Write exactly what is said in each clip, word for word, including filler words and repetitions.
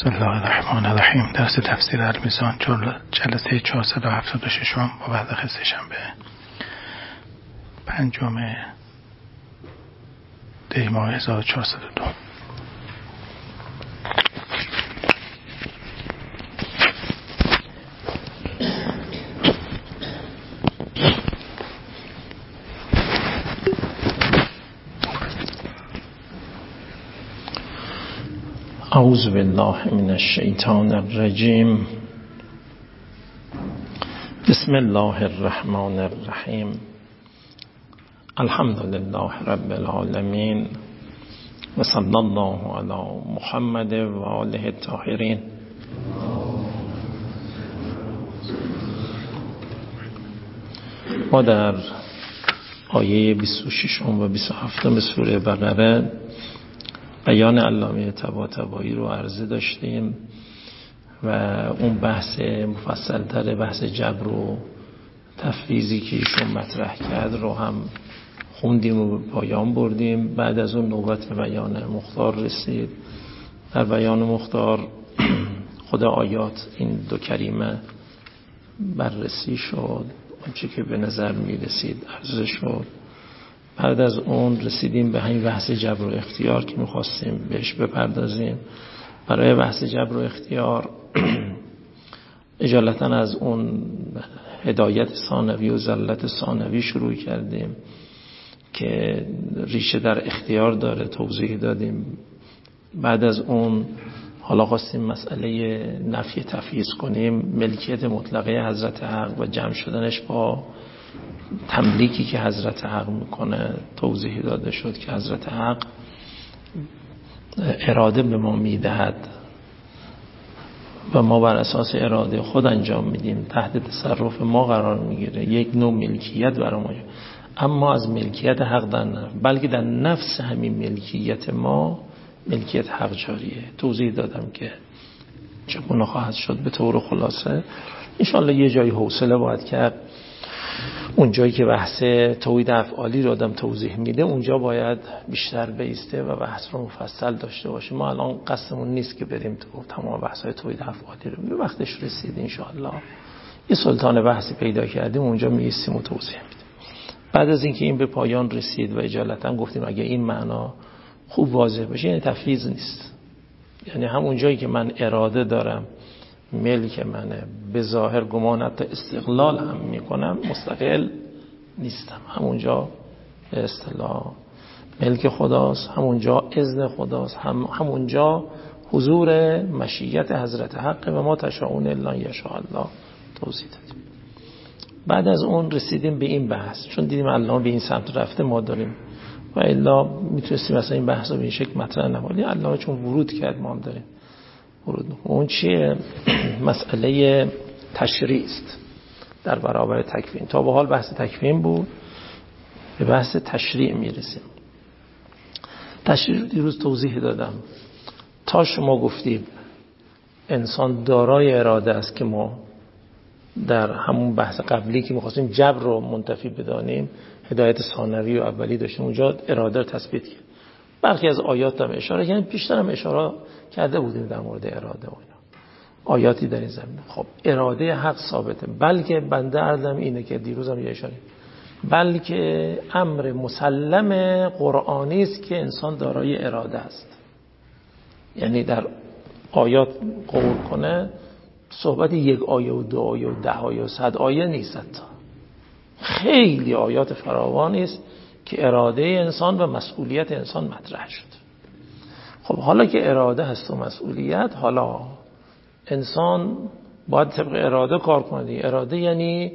بسم الله الرحمن الرحیم. درس تفسیر المیزان جلسه چهارصد و هفتاد و شش با بعد سه شنبه پنجم دی ماه هزار و چهارصد و دو. اعوذ بالله من الشیطان الرجیم. بسم الله الرحمن الرحیم. الحمد لله رب العالمین و صلی الله علی محمد و آله الطاهرین. ما در آیه بیست و شش و بیست و هفت سوره بقره بیان علامه طباطبایی رو عرضه داشتیم و اون بحث مفصل‌تر بحث جبر و تفویضی که ایشون مطرح کرد رو هم خوندیم و پایان بردیم. بعد از اون نوبت به بیان مختار رسید. در بیان مختار خود آیات این دو کریمه بررسی شد، آنچه که به نظر می رسید عرضه شد. بعد از اون رسیدیم به همین بحث جبر و اختیار که می‌خواستیم بهش بپردازیم. برای بحث جبر و اختیار اجالتا از اون هدایت ثانوی و زلت ثانوی شروع کردیم که ریشه در اختیار داره، توضیح دادیم. بعد از اون حالا خواستیم مسئله نفی تفویض کنیم، ملکیت مطلقه حضرت حق و جمع شدنش با تملیکی که حضرت حق میکنه توضیح داده شد که حضرت حق اراده به ما میدهد و ما بر اساس اراده خود انجام میدیم، تحت تصرف ما قرار میگیره، یک نوع ملکیت برای ما. اما از ملکیت حق در نفس، بلکه در نفس همین ملکیت ما ملکیت حق جاریه. توضیح دادم که چگونه خواهد شد به طور خلاصه. انشاءالله یه جایی حوصله باید کرد، اون جایی که بحث توحید افعالی رو آدم توضیح میده اونجا باید بیشتر بیسته و بحث رو مفصل داشته باشه. ما الان قصدمون نیست که بریم تو تمام بحث‌های توحید افعالی رو، به وقتش رسید انشاءالله یه سلطان بحثی پیدا کردیم اونجا میستیم و توضیح میدیم. بعد از اینکه این به پایان رسید و اجالتا گفتیم اگه این معنا خوب واضح بشه یعنی تفویض نیست، یعنی همون جایی که من اراده دارم ملک منه، به ظاهر گمان حتی استقلال هم میکنم، مستقل نیستم، همونجا به اصطلاح ملک خداست، همونجا اذن خداست، هم همونجا حضور مشیت حضرت حق و ما تشاءون الا ان یشاء الله توضیح دادیم. بعد از اون رسیدیم به این بحث، چون دیدیم الله به این سمت رفته ما داریم و الا میتونستیم مثلا این بحث رو به این شکل مطرح نماییم. الله چون ورود کرد ما هم داریم ورود. اون چیه؟ مسئله تشریع است در برابر تکوین. تا به حال بحث تکوین بود، به بحث تشریع میرسیم. تشریع دیروز توضیح دادم. تا شما گفتید انسان دارای اراده است که ما در همون بحث قبلی که می‌خواستیم جبر رو منتفی بدانیم، هدایت ثانوی و اولی داشتیم، اونجا اراده رو تثبیت کرد. برخی از آیات هم اشاره کردیم، بیشتر هم اشاره کرده بودیم در مورد اراده و اینا. آیاتی در این زمینه. خب اراده حق ثابته، بلکه بنده عرضم اینه که دیروز هم یه اشاره، بلکه امر مسلم قرآنی است که انسان دارای اراده است. یعنی در آیات قول کنه صحبت یک آیه و دو آیه و ده آیه و صد آیه نیست، تا خیلی آیات فراوانی است که اراده انسان و مسئولیت انسان مطرح شد. خب حالا که اراده هست و مسئولیت، حالا انسان باید طبق اراده کار کنه. اراده یعنی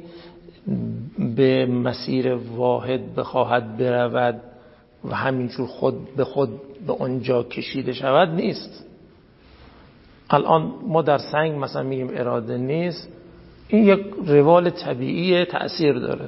به مسیر واحد بخواهد برود و همینجور خود به خود به اونجا کشیده شود نیست. الان ما در سنگ مثلا میگیم اراده نیست، این یک روال طبیعی تأثیر داره.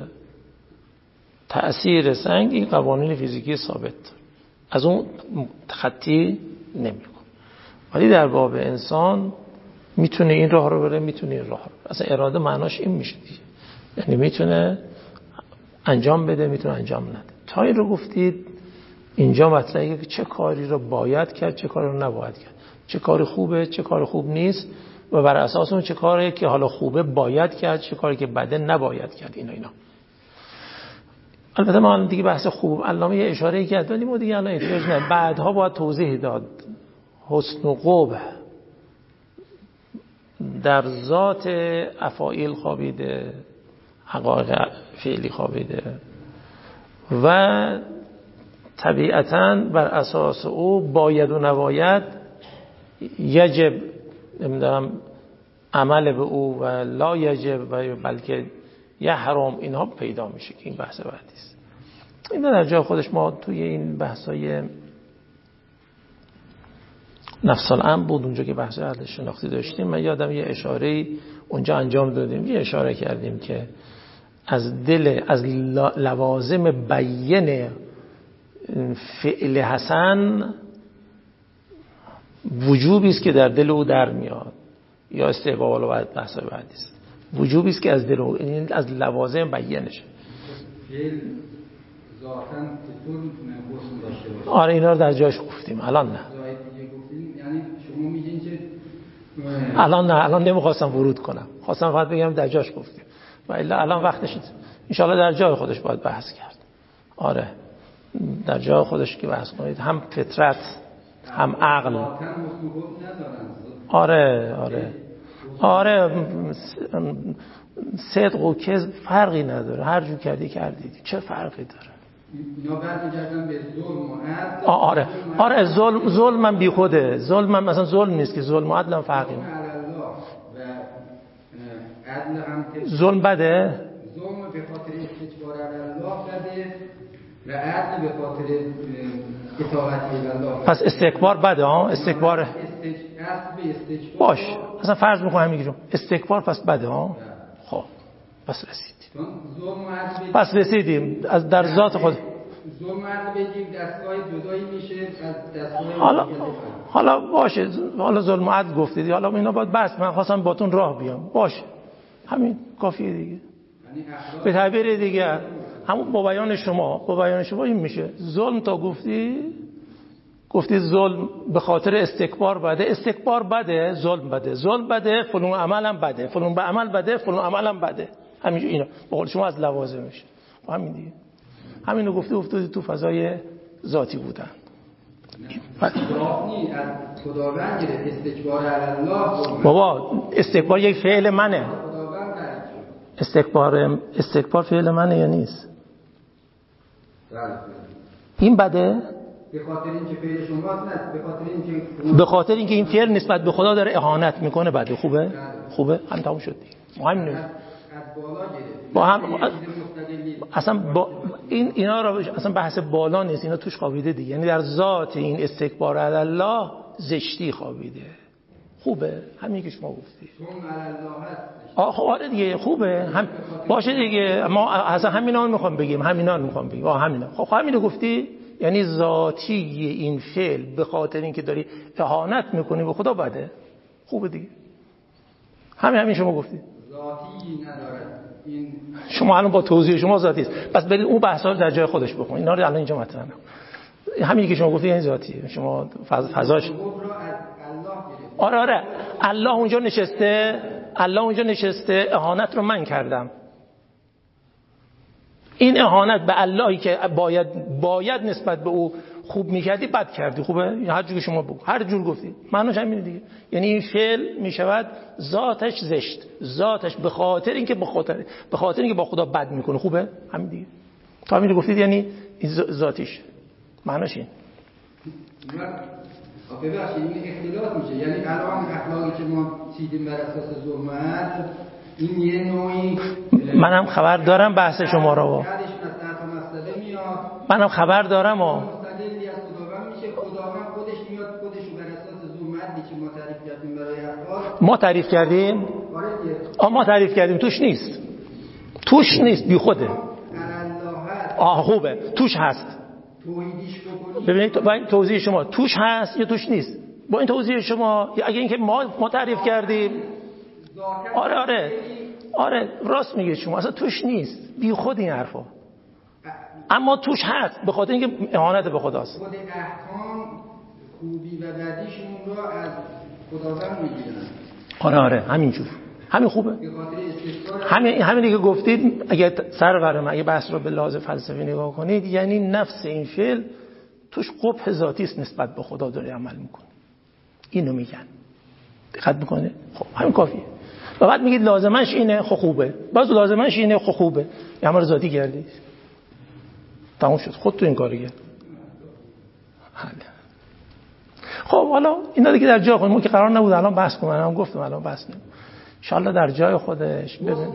تأثیر سنگ این قوانین فیزیکی ثابت داره، از اون خطی نمیکن. ولی در باب انسان میتونه این راه رو بره، میتونه این راه رو بره. اصلا اراده معناش این میشه دیگه، یعنی میتونه انجام بده، میتونه انجام نده. تا این رو گفتید اینجا مطلبه که چه کاری رو باید کرد، چه کاری رو نباید کرد. چه کار خوبه چه کار خوب نیست و بر اساس اون چه کاری که حالا خوبه باید کرد، چه کاری که بده نباید کرد. اینا اینا البته ما دیگه بحث خوب علامه یه اشاره‌ای کرد ولی ما دیگه الان احتیاج نه، بعدها باید توضیح داد. حسن و قبح در ذات افاعیل خوابیده، حقایق فعلی خوابیده و طبیعتاً بر اساس او باید و نباید، یجب نمیدونم عمل به او و لا یجب و بلکه یحرم، اینها پیدا میشه که این بحث بعدی است. این در جای خودش ما توی این بحثای نفس الامر بود اونجا که بحث عدل شناختی داشتیم، من یادم یه اشاره اونجا انجام دادیم، یه اشاره کردیم که از دل از لوازم بیان فعل حسن وجوبی است که در دل او در میاد، یا استحباب و بعد بحث بعدی است، وجوبی است که از دل او، این از لوازم بیانشه. فعل ذاتاً چطور میتونه حسن داشته باشه؟ آره اینا رو در جاش گفتیم، الان نه. یعنی شما میگین که الان نه، الان نمیخواستم ورود کنم، خواستم فقط بگم در جاش گفتیم و الا الان وقتش نیست. ان شاءالله در جای خودش باید بحث کرد. آره در جای خودش که بحث کنید، هم فطرت هم عقل. آره آره آره صدق و کذب فرقی نداره، هر جو کردی کردی، چه فرقی داره؟ اینا برمیگردن به ظلم و عدل. آره آره ظلم ظلمم بی خوده، ظلمم مثلا ظلم نیست که، ظلم و عدل فرقی نداره. و عدل هم ظلم بده، ظلم به خاطر استکبار علی الله بده و عدل به خاطر اطاعت الله. پس استکبار بده ها، استکبار اصل به استکبار باش، اصلا فرض میکنم میگم استکبار پس بده ها. خب پس رسیدیم، پس رسیدیم از در ذات خود. ظلم عدل بگیم دستگاه جدایی میشه از دستگاه. حالا حالا باشه، حالا ظلم عدل گفتید، حالا اینا باید بس، من خواستم باتون راه بیام، باشه همین کافیه دیگه. به تعبیر دیگه همون با بیان شما، با بیان شما این میشه ظلم تا گفتی گفتی ظلم به خاطر استکبار بده، استکبار بده، ظلم بده، ظلم بده، فلان عملم بده، فلان به عمل بده، فلان عملم بده. همین اینا با قول شما از لوازم میشه. همین دیگه، همینو گفته افتادی تو فضای ذاتی بودن. ذاتی از خداوند گرفت، استکبار علی الله. بابا استکبار یک فعل منه. استکبار استکبار فعل منه یا نیست؟ این بده؟ به خاطر اینکه فعل شماست نه، به خاطر اینکه به خاطر اینکه این فعل نسبت به خدا داره اهانت میکنه بده. خوبه؟ خوبه؟ هم تموم شد دیگه. مهم نیست. با هم اصلا با این اینا رو اصلا بحث بالا نیست، اینا توش خوابیده دیگه. یعنی در ذات این استکبار علی الله زشتی خوابیده. خوبه؟ همین که شما گفتی. آخه آره دیگه خوبه. هم باشه دیگه. ما اصلا همینا رو میخوام بگیم، همینا رو میخوام بگیم. آه همینا. خب همینو گفتی؟ یعنی ذاتی این فعل به خاطر اینکه داری اهانت میکنی به خدا بده. خوبه دیگه. همین همین شما گفتی. ذاتی نداره. این شما الان با توضیح شما ذاتی است. پس برید اون بحثا رو در جای خودش بکن. اینا رو الان اینجا مطرح نکن. همین که شما گفتی یعنی ذاتیه. شما فضاش آره آره الله اونجا نشسته، الله اونجا نشسته اهانت رو من کردم. این اهانت به اللهی که باید باید نسبت به او خوب میکردی بد کردی. خوبه؟ هر جور شما بگو، هر جور گفتی معناش همین دیگه. یعنی این فعل میشود ذاتش زشت، ذاتش به خاطر اینکه به خاطر به خاطر اینکه با خدا بد میکنه. خوبه؟ همین دیگه. تا همین رو گفتید یعنی این ذاتیش معناش این. ببخشید این اختلاف میشه. یعنی الان اخلاقی که ما چیدیم بر اساس ظلم و عدل، این یه نوعی منم خبر دارم بحث شما رو. منم خبر دارم و مستقلی از خداوند میشه. خداوند خودش میاد خودش رو بر اساس ظلم و عدلی که ما تعریف کردیم برای افعال. ما تعریف کردیم؟ آه ما تعریف کردیم. توش نیست. توش نیست بی خوده. آه خوبه. توش هست. توحیدیش بکنید. ببینید با این توضیح شما توش هست یا توش نیست؟ با این توضیح شما اگه اینکه ما ما تعریف کردیم آره آره آره راست میگه شما، اصلا توش نیست بی خود این حرفا. اما توش هست به خاطر اینکه اهانت به خداست. خود احکام خوبی و بدیشون رو از خداوند میگیرن. آره آره همینجور، همین خوبه. همین همینی که گفتید اگه سرورم اگه بحث رو به لحاظ فلسفی نگاه کنید، یعنی نفس این فعل توش قبح ذاتی است نسبت به خدا داره عمل میکنه. اینو میگن. دقت میکنه؟ خب همین کافیه. و بعد میگید لازمش اینه، خب خوبه. باز لازمش اینه، خب خوبه. یه عمل ذاتی کردید. تموم شد. خود تو این کارو کرد. خب حالا اینا دیگه در جای خود، ما که قرار نبود الان بحث کنم، الان گفتم الان بحث نمی‌کنم. ان شاء الله در جای خودش ببین.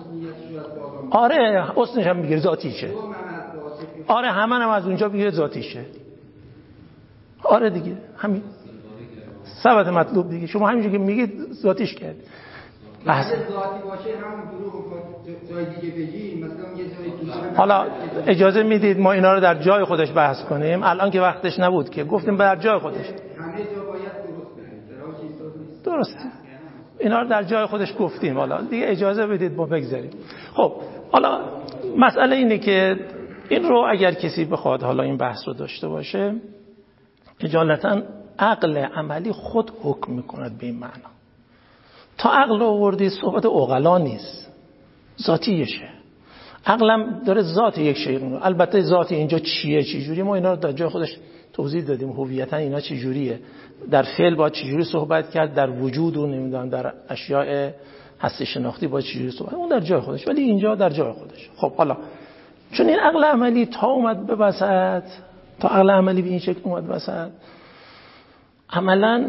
آره حسنش هم میگه ذاتیشه. آره همه هم از اونجا میگه ذاتیشه. آره دیگه همین ثبت مطلوب دیگه. شما همینجوری که میگید ذاتیش کرد. بحث ذاتی باشه همون دروغ جای دیگه بگیم، مثلا یه جای. حالا اجازه میدید ما اینا رو در جای خودش بحث کنیم؟ الان که وقتش نبود که گفتیم در جای خودش. همه جا باید درست کنیم. درست. اینا رو در جای خودش گفتیم. حالا دیگه اجازه بدید ما بگذاریم. خب حالا مسئله اینه که این رو اگر کسی بخواد حالا این بحث رو داشته باشه، اجالتا عقل عملی خود حکم میکند به این معنا. تا عقل آوردی صحبت عقلا نیست، ذاتیشه. عقلم داره ذات یک شی رو. البته ذات اینجا چیه چه جوری، ما اینا رو در جای خودش توضیح دادیم. هویتا اینا چه جوریه، در فعل باید چه جوری صحبت کرد، در وجود و نمیدونم در اشیاء هستی شناختی باید چه جوری صحبت، اون در جای خودش، ولی اینجا در جای خودش. خب حالا چون این عقل عملی تا اومد به وسط، تا عقل عملی به این شکل اومد وسط، عملاً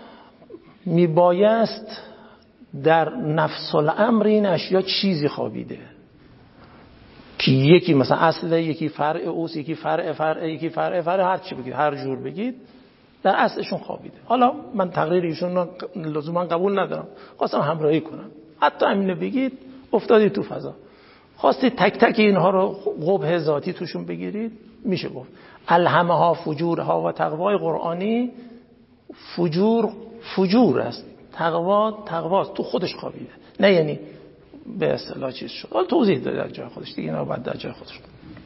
میبایست در نفس الامر این اشیا چیزی خوابیده که یکی مثلا اصل، یکی فرع اوست، یکی فرع فرع، یکی فرع فرع، هر چی بگید، هر جور بگید در اصلشون خوابیده. حالا من تقریر ایشون لزوما قبول ندارم، خواستم همراهی کنم. حتی همینو بگید افتادید تو فضا، خواستید تک تک اینها رو قبح ذاتی توشون بگیرید، میشه گفت الهمها فجورها و تقوای قرآنی فجور فجور است، تقوا تقواست، تو خودش خوابیده، نه یعنی به اصطلاح چیز شد. حالا توضیح داده در جای خودش دیگه، اینا بعد در جای خودش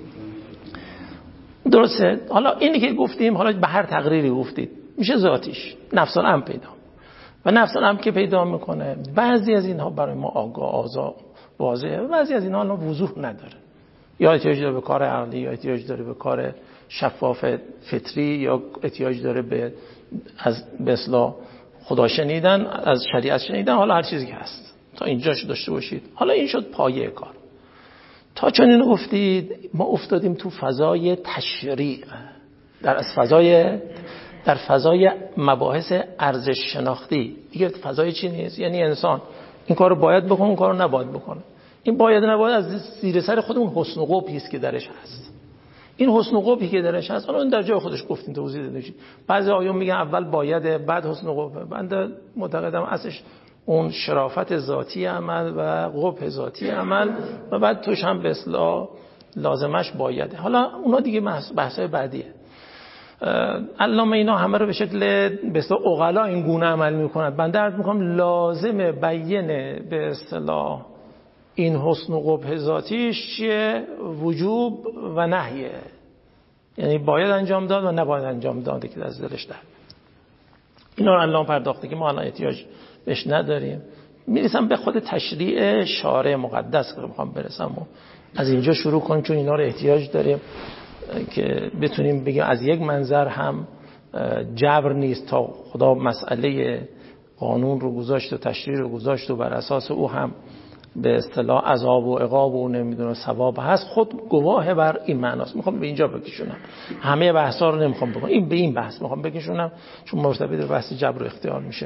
درسته. حالا اینی که گفتیم، حالا به هر تقریری گفتید میشه ذاتیش نفس الامر پیدا، و نفس الامر که پیدا میکنه بعضی از اینها برای ما آگاه آزا واضحه، بعضی از اینها وضوح نداره، یا احتیاج داره به کار عقلی، یا احتیاج داره به کار شفاف فطری، یا احتیاج داره به از به اصطلاح خدا شنیدن، از شریعت شنیدن، حالا هر چیزی که هست تا اینجاش داشته باشید. حالا این شد پایه کار. تا چون اینو گفتید ما افتادیم تو فضای تشریع، در از فضای در فضای مباحث ارزش شناختی. دیگه فضای چی نیست، یعنی انسان این کارو باید بکنه، اون کارو نباید بکنه. این باید نباید از زیر سر خود اون حسن و قبحی است که درش هست. این حسن و قبحی که درش هست، حالا اون در جای خودش گفتیم، توضیح دادیم. بعضی آیون میگن اول باید، بعد حسن و قبح. بنده معتقدم اصلش اون شرافت ذاتی عمل و قبح ذاتی عمل، و بعد توش هم به اصطلاح لازمش بایده. حالا اونا دیگه بحثای بعدیه. علامه اینا همه رو به شکل به اصطلاح عقلا این گونه عمل میکنند. بنده عرض میکنم لازم بیان به اصطلاح این حسن و قبح ذاتیش چیه؟ وجوب و نهیه، یعنی باید انجام داد و نباید انجام داده که از دلش در. اینا رو علامه پرداخته که ما الان احتیاج بهش نداریم. میرسم به خود تشریع شارع مقدس که میخوام برسم و از اینجا شروع کنیم، چون اینا رو احتیاج داریم که بتونیم بگیم از یک منظر هم جبر نیست، تا خدا مسئله قانون رو گذاشت و تشریع رو گذاشت و بر اساس او هم به اصطلاح عذاب و عقاب و نمیدونم ثواب هست، خود گواه بر این معناست. میخوام به اینجا بکشونم، همه بحثا رو نمیخوام بکنم، این به این بحث میخوام بکشونم چون مرتبط به بحث جبر و اختیار میشه.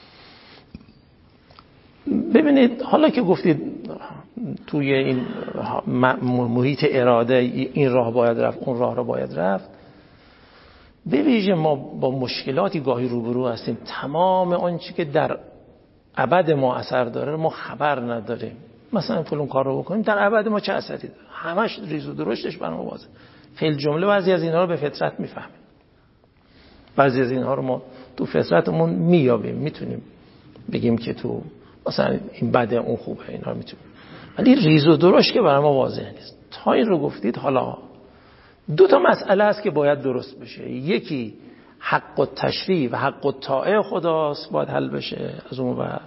ببینید حالا که گفتید توی این محیط اراده این راه باید رفت، اون راه رو باید رفت، به ویژه ما با مشکلاتی گاهی روبرو هستیم. تمام آنچه که در ابد ما اثر داره ما خبر نداریم. مثلا فلان کار رو بکنیم در ابد ما چه اثری داره، همش ریز و درشتش بر ما واضحه. فعل جمله بعضی از اینها رو به فطرت میفهمیم، بعضی از اینها رو ما تو فطرتمون میابیم، میتونیم بگیم که تو مثلا این بده اون خوبه، اینا رو میتونیم، ولی ریز و درشت که برای ما واضح نیست. تا این رو گفتید، حالا دو تا مسئله است که باید درست بشه. یکی حق التشریع و حق الطاعه خداست باید حل بشه، از اون ور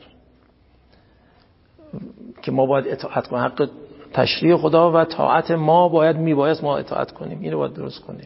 که ما باید اطاعت کنیم، حق تشریع خدا و طاعت ما باید میبایست ما اطاعت کنیم، اینو باید درست کنیم.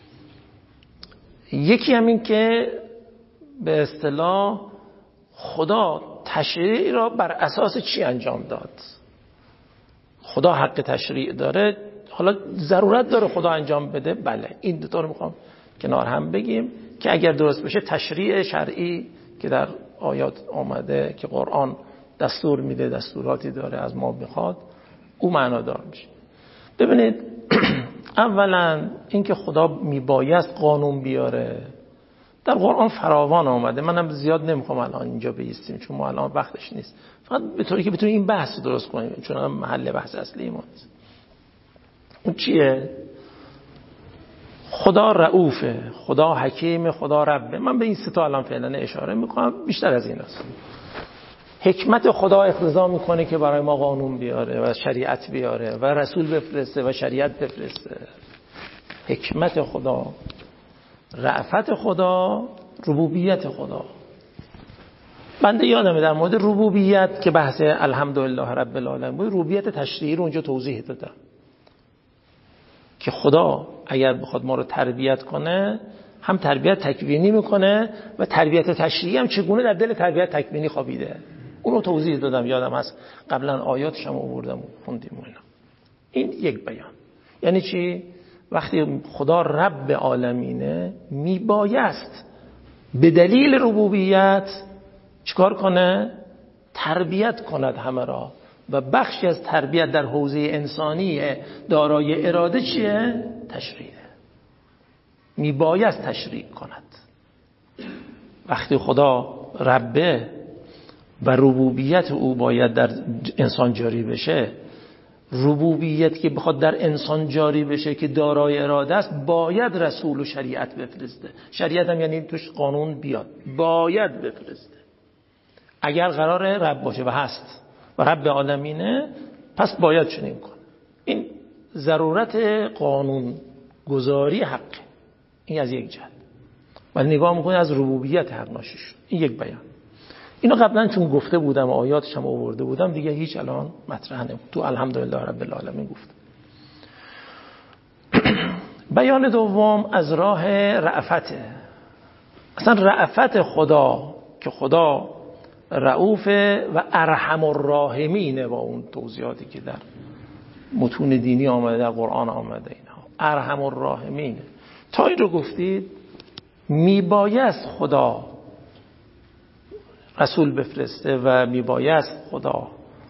یکی هم این که به اصطلاح خدا تشریع را بر اساس چی انجام داد. خدا حق تشریع داره، حالا ضرورت داره خدا انجام بده، بله این دو تا رو میخوام کنار هم بگیم که اگر درست بشه تشریع شرعی که در آیات آمده که قرآن دستور میده، دستوراتی داره از ما بخواد، او معنادار میشه. ببینید اولا اینکه خدا میبایست قانون بیاره در قرآن فراوان آمده، منم زیاد نمیخوام الان اینجا بیستیم چون ما الان وقتش نیست، فقط به طوری که بتونیم این بحث درست کنیم چون محل بحث اصلی ما نیست. اون چیه؟ خدا رؤوفه، خدا حکیم، خدا ربه. من به این سه تا الان فعلا اشاره میکنم، بیشتر از این است. حکمت خدا اقتضا میکنه که برای ما قانون بیاره و شریعت بیاره و رسول بفرسته و شریعت بفرسته. حکمت خدا، رأفت خدا، ربوبیت خدا. بنده یادمه در مورد ربوبیت که بحث الحمدلله رب العالمین بود، ربوبیت تشریعی رو اونجا توضیح دادم که خدا اگر بخواد ما رو تربیت کنه هم تربیت تکوینی میکنه و تربیت تشریعی هم چگونه در دل تربیت تکوینی خوابیده، اون رو توضیح دادم، یادم هست قبلا آیاتش هم آوردم و خوندیم اینا. این یک بیان. یعنی چی؟ وقتی خدا رب عالمینه میبایست به دلیل ربوبیت چیکار کنه؟ تربیت کند همه را، و بخشی از تربیت در حوزه انسانی دارای اراده چیه؟ تشریعه. میبایست تشریع کند. وقتی خدا ربه و ربوبیت او باید در انسان جاری بشه، ربوبیت که بخواد در انسان جاری بشه که دارای اراده است، باید رسول و شریعت بفرسته. شریعت هم یعنی توش قانون بیاد، باید بفرسته. اگر قرار رب باشه و هست و رب عالمینه، پس باید چنین کنه. این ضرورت قانون گذاری حق، این از یک جهت. ولی نگاه میکنه از ربوبیت حق ناشیش. این یک بیان. اینو قبلا چون گفته بودم، آیاتش هم آورده بودم، دیگه هیچ الان مطرح نمید. تو الحمدلله رب العالمین گفت. بیان دوم از راه رأفته. اصلا رأفت خدا که خدا رؤوف و ارحم الراحمینه، با اون توضیحاتی که در متون دینی آمده، در قرآن آمده، اینها ارحم الراحمینه. تا این رو گفتید میبایست خدا رسول بفرسته و میبایست خدا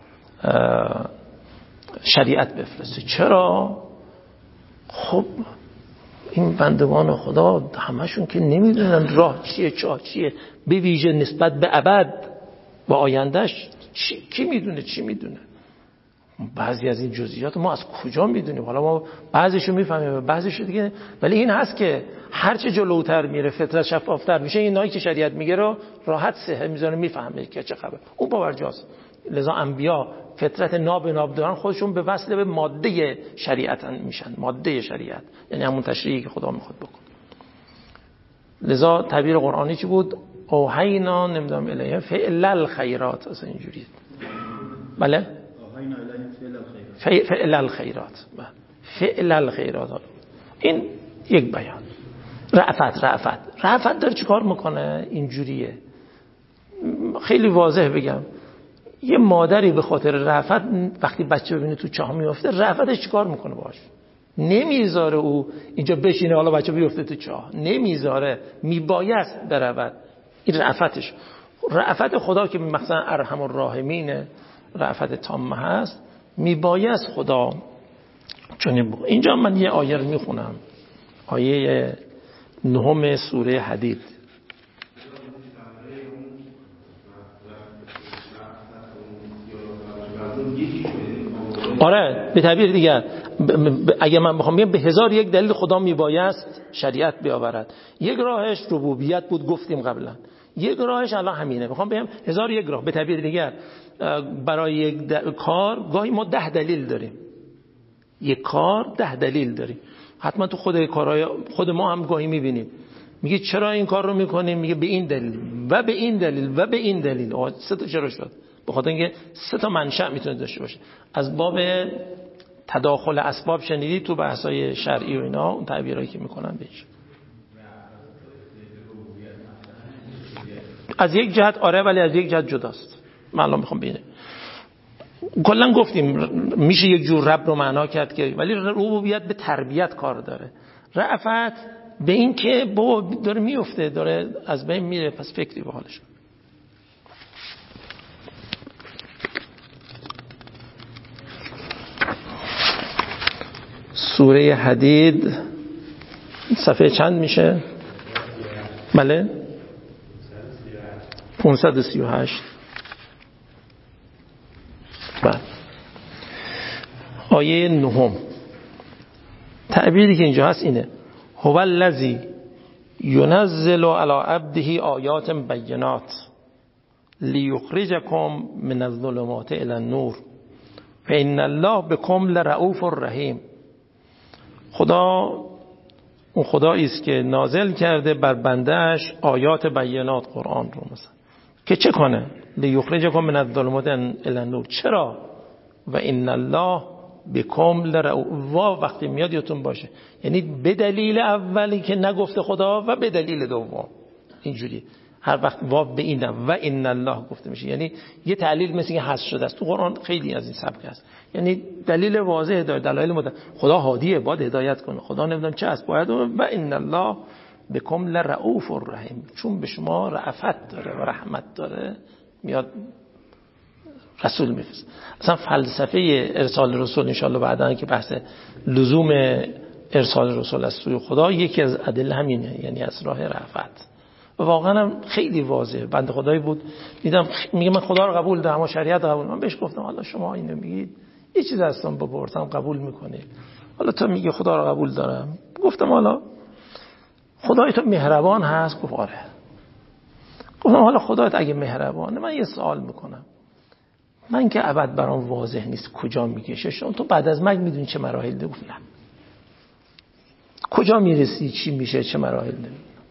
شریعت بفرسته. چرا؟ خب این بندگان خدا همشون که نمیدونن راه چیه، چاه چیه، به ویژه نسبت به ابد و آیندهش چی، کی میدونه چی میدونه. بعضی از این جزئیات ما از کجا میدونیم؟ حالا ما بعضیشو میفهمیم بعضیشو دیگه، ولی این هست که هر چه جلوتر میره فطرت شفافتر میشه، اینایی که شریعت میگه رو راحت سه میذاره میفهمه که چه خبر. اون باورجاست. لذا انبیا فطرت ناب ناب دارن، خودشون به وصل به ماده شریعت میشن، ماده شریعت یعنی همون تشریعی که خدا میخواد بکنه. لذا تعبیر قرآنی چی بود؟ اوحینا نمیدونم الیه فعل الخیرات، اصلا اینجوریه. بله فعل الخیرات، فعل الخیرات. این یک بیان. رأفت رأفت رأفت داره چیکار میکنه؟ اینجوریه، خیلی واضح بگم. یه مادری به خاطر رأفت وقتی بچه ببینه تو چاه میفته، رأفتش چیکار میکنه باش؟ نمیذاره او اینجا بشینه حالا بچه بیفته تو چاه، نمیذاره، میبایست برود. این رأفتش. رأفت خدا که مثلا ارحم الراحمین، رأفت تامه هست، میبایست خدا چنین بگه. اینجا من یه آیه رو میخونم، آیه نهم سوره حدید. آره به تعبیر دیگر اگه من بخوام بگم به هزار یک دلیل خدا میبایست شریعت بیاورد. یک راهش ربوبیت بود، گفتیم قبلا. یک راهش الان همینه، میخوام بگم هزار یک راه. به تعبیر دیگر برای یک کار گاهی ما ده دلیل داریم، یک کار ده دلیل داریم. حتما تو خود کارهای خود ما هم گاهی میبینیم میگه چرا این کار رو میکنیم؟ میگه به این دلیل و به این دلیل و به این دلیل. آقا سه تا چرا شد؟ به خاطر اینکه سه تا منشأ میتونه داشته باشه. از باب تداخل اسباب شنیدید تو بحث‌های شرعی و اینا اون تعبیرایی که میکنن بهش. از یک جهت آره ولی از یک جهت جداست. من الان میخوام ببینم. کلا گفتیم میشه یک جور رب رو معنا کرد که ولی ربوبیت به تربیت کار داره. رأفت به این که بابا داره میفته، داره از بین میره، پس فکری به حالش. سوره حدید صفحه چند میشه؟ بله پانصد و سی و هشت. بله آیه نهم. تعبیری که اینجا هست اینه: هو الذی ينزل علی عبده آیات بینات لیخرجکم من الظلمات الی النور فإن الله بكم لرؤوف رحیم. خدا اون خدایی است که نازل کرده بر بندهش آیات بینات، قرآن رو مثلا، که چه کنه؟ لیخرجکم من الظلمات الی النور. چرا؟ و ان الله بكم لرؤوف. وقتی میاد یادتون باشه یعنی به دلیل اولی که نگفته خدا و به دلیل دوم. اینجوری هر وقت واو به این و ان الله گفته میشه یعنی یه تعلیل مثل که حذف شده است. تو قرآن خیلی از این سبک هست، یعنی دلیل واضح داره، دلایل مد خدا هادیه، باید هدایت کنه، خدا نمیدونم چه است، باید. و ان الله بكم لرؤوف رحیم، چون به شما رأفت داره و رحمت داره میاد رسول میفرسته. اصلا فلسفه ارسال رسول ان شاء الله بعداً که بحث لزوم ارسال رسول از سوی خدا یکی از ادله همینه، یعنی از راه رأفت. و واقعا هم خیلی واضحه. بنده خدایی بود دیدم میگه من خدا رو قبول دارم اما شریعت قبول. من بهش گفتم حالا شما اینو میگید یه چیز هستم بپرسم قبول میکنید، حالا تو میگه خدا رو قبول دارم. گفتم حالا خدای تو مهربان هست؟ گفت آره. گفتم حالا خدایت اگه مهربانه من یه سوال میکنم، من که ابد برام واضح نیست کجا میکشه، شما تو بعد از مرگ میدونی چه مراحل ده؟ گفت نه. کجا میرسی، چی میشه، چه مراحل ده؟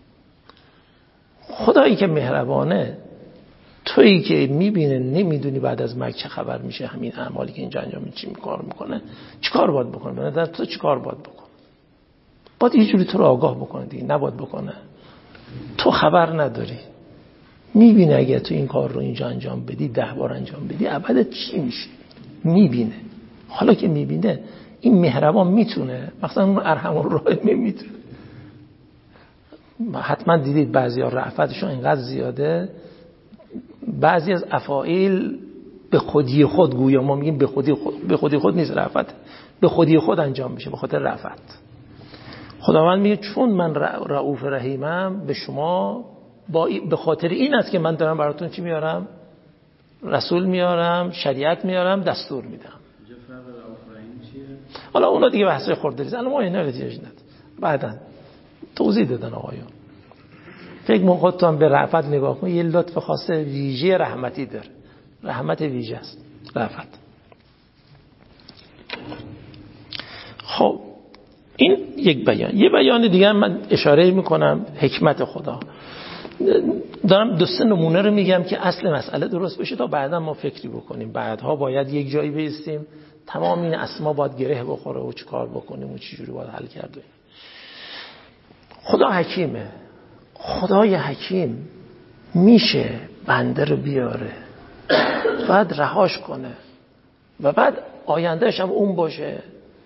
خدایی که مهربانه، تویی که میبینه نمیدونی بعد از مرگ چه خبر میشه، همین اعمالی که اینجا انجام میدی چی کار میکنه، چی کار باید بکنه؟ به نظر تو چی کار باید بکنه؟ باید یه جوری تو رو آگاه بکنه دیگه، نباید بکنه. تو خبر نداری، میبینه اگه تو این کار رو اینجا انجام بدی، ده بار انجام بدی، ابد چی میشه؟ میبینه. حالا که میبینه این مهربان میتونه، مثلا اون ارحم الراحمین میتونه. حتما دیدید بعضی ها رأفتشون اینقدر زیاده، بعضی از افعال به خودی خود، گویا ما میگیم به خودی خود، به خودی خود نیست رأفت، به خودی خود انجام میشه به خاطر رأفت. خداوند میگه چون من رؤوف رحیمم به شما، با به خاطر این است که من دارم براتون چی میارم؟ رسول میارم، شریعت میارم، دستور میدم. حالا اونا دیگه بحثای خورده الان ما اینا رو دیگه ندید، بعداً توضیح دادن آقایون. فکر موقع تو هم به رأفت نگاه کن، یه لطف خاص ویژه رحمتی داره، رحمت ویژه است رأفت. خب این یک بیان. یه بیان دیگه من اشاره میکنم حکمت خدا. دارم دو سه نمونه رو میگم که اصل مسئله درست بشه تا بعدا ما فکری بکنیم. بعدها باید یک جایی بیستیم تمام این اسما باید گره بخوره و چی کار بکنیم و چی جوری باید حل کرده. خدا حکیمه. خدای حکیم میشه بنده رو بیاره بعد رهاش کنه و بعد آیندهش هم اون باشه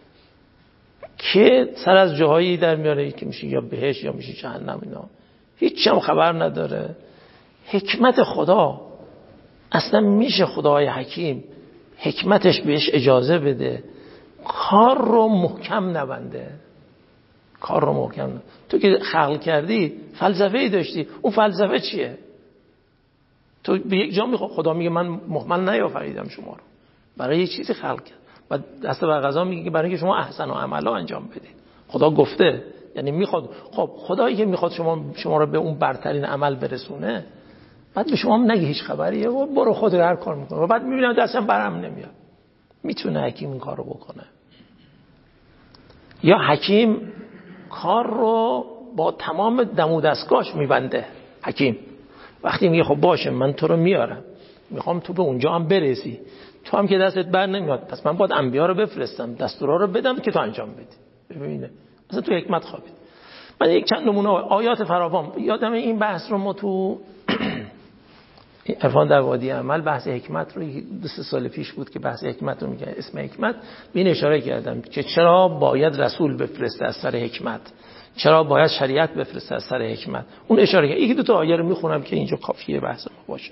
که سر از جاهایی در میاره که میشه یا بهش یا میشه جهنم. اینا هیچ هم خبر نداره. حکمت خدا اصلا میشه خدای حکیم حکمتش بهش اجازه بده کار رو محکم نبنده، کار رو محکم نبنده. تو که خلق کردی فلسفه‌ای داشتی، اون فلسفه چیه؟ تو به یک جا میخواد خدا میگه من مهمل نیافریدم شما رو، برای یه چیزی خلق کرد و دست بر قضا میگه که برای اینکه شما احسن و عملا انجام بدید. خدا گفته، یعنی میخواد. خب خدایی که میخواد شما شما رو به اون برترین عمل برسونه بعد به شما هم نگه هیچ خبریه و برو خود هر کار میکنه و بعد میبینم دستم برم نمیاد. میتونه حکیم این کارو بکنه یا حکیم کار رو با تمام دم و دستگاهش میبنده حکیم. وقتی میگه خب باشه من تو رو میارم، میخوام تو به اونجا هم برسی، تو هم که دستت بر نمیاد، پس من باید انبیا رو بفرستم، دستورا رو بدم که تو انجام بدی. ببینه اصلا تو حکمت خوابید. من یک چند نمونه آیات فراوان یادم این بحث رو ما تو عرفان در وادی عمل بحث حکمت رو دو سه سال پیش بود که بحث حکمت رو میگه، اسم حکمت بین اشاره کردم که چرا باید رسول بفرسته از سر حکمت، چرا باید شریعت بفرسته از سر حکمت. اون اشاره کردم. یکی دو تا آیه رو میخونم که اینجا کافیه بحث ما باشه.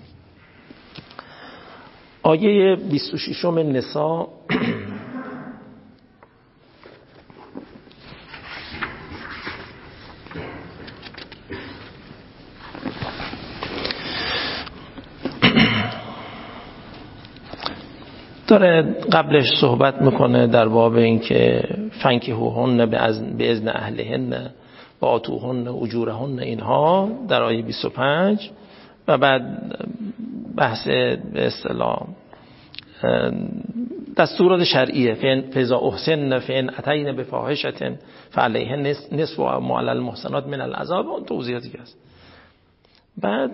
آیه بیست و شش نساء داره قبلش صحبت میکنه در باب این که فنکحوهن به اذن اهلهن و آتوهن اجورهن، اینها در آیه بیست و پنج، و بعد بحث به اصطلاح دستورات شرعیه فاذا احسن فان اتین بفاحشه فعلیهن نصف ما علی المحصنات من العذاب، اون توضیحاتی که هست. بعد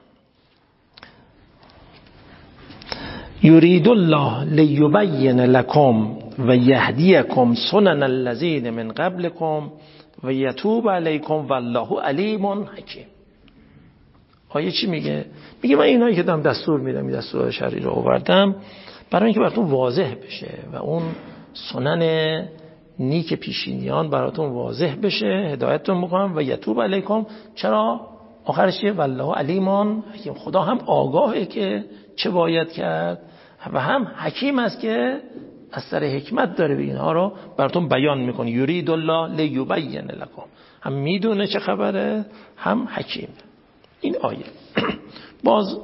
یرید الله لیبین لکم و یهدیکم سنن الذین من قبلکم و یتوب علیکم والله علیم حکیم. آیه چی میگه؟ میگه من اینایی که دارم دستور میدم، این دستور شرعی رو آوردم برای اینکه براتون واضح بشه و اون سنن نیک پیشینیان براتون واضح بشه، هدایتتون میکنم. و یتوب علیکم، چرا آخرش چیه؟ والله علیم حکیم. خدا هم آگاهه که چه باید کرد و هم حکیم است که از سر حکمت داره به اینها رو براتون بیان میکنه. یرید الله لیبین لکم، هم میدونه چه خبره، هم حکیم. این آیه. باز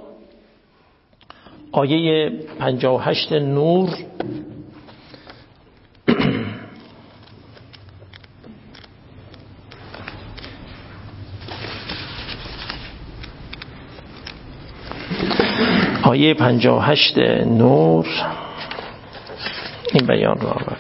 آیه پنجاه و هشت نور آیه پنجاه و هشت نور این بیان رو آورده.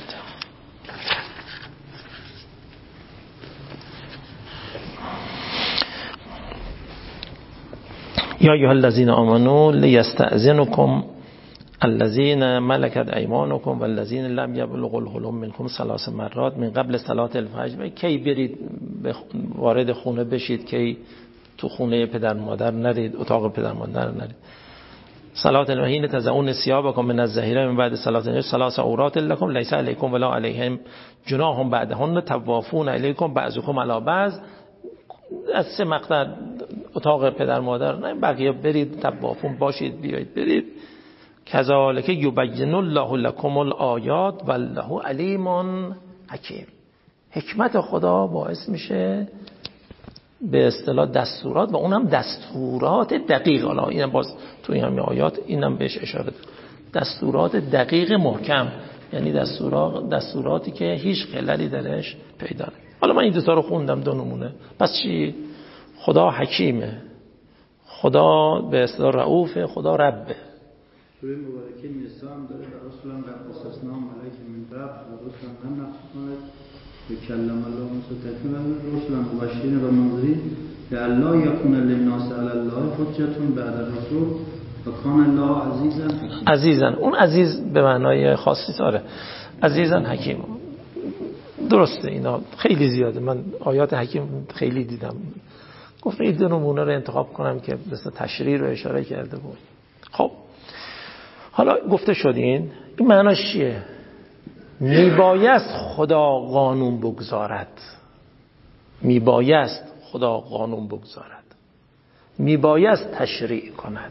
یا ایها الذین آمنوا لیستأذنکم الذین ملکت ایمانکم والذین لم یبلغوا الحلم منکم ثلاث مرات من قبل صلاة الفجر. کی برید وارد خونه بشید، کی تو خونه پدر مادر نرید، اتاق پدر مادر نرید. صلاة الوحین تزعون ثيابکم من الظهیره من بعد صلاة الفجر ثلاث عورات لكم لیس علیکم ولا علیهم جناح بعدهن طوافون علیکم بعضکم علی بعض. از سه مقطع اتاق پدر مادر نه، بقیه برید طوافون باشید، بیایید برید. کذالک یبین الله لکم الآیات والله علیم حکیم. حکمت خدا باعث میشه به اصطلاح دستورات، و اونم دستورات دقیق. حالا اینم باز توی همین آیات اینم بهش اشاره داره، دستورات دقیق محکم، یعنی دستورات دستوراتی که هیچ خللی درش پیدا نمیشه. حالا من این دو تا رو خوندم، دو نمونه. پس چی؟ خدا حکیمه، خدا به اصطلاح رؤوفه، خدا ربه. سوره مبارکه نساء هم داره در رسولان قد قصصنا ملائکه من قبل و رسولان هم نقص کنند و کلم الله موسی تکلیما رسولان مبشرین و منذرین لئلا یکون للناس علی الله حجة بعد الرسول و کان الله عزیزا حکیم. عزیزا، اون عزیز به معنای خاصی داره، عزیزا حکیم. درسته، اینا خیلی زیاده، من آیات حکیم خیلی دیدم. گفتم این دو نمونه رو انتخاب کنم که مثلا تشریح رو اشاره کرده بود. خب حالا گفته شدین این معناش چیه؟ میبایست خدا قانون بگذارد، میبایست خدا قانون بگذارد، میبایست تشریع کند،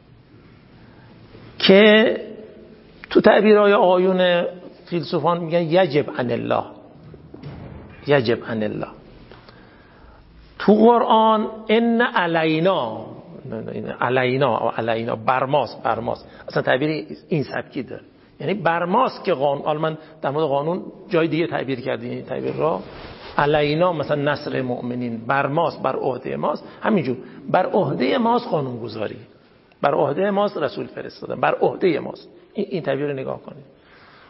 که تو تعبیرهای آیون فیلسوفان میگن یجب عن الله، یجب عن الله. تو قرآن ان علینا، علینا علینا برماست، برماست اصلا تعبیر این سبکی داره، یعنی برماست که قانون. حالا من در مورد قانون جای دیگه تعبیر کردیم این تعبیر را، علینا مثلا نصر مؤمنین، برماست، بر عهده ماست. همینجور بر عهده ماست قانون گذاری، بر عهده ماست رسول فرستادن، بر عهده ماست. این, این تعبیر رو نگاه کنید.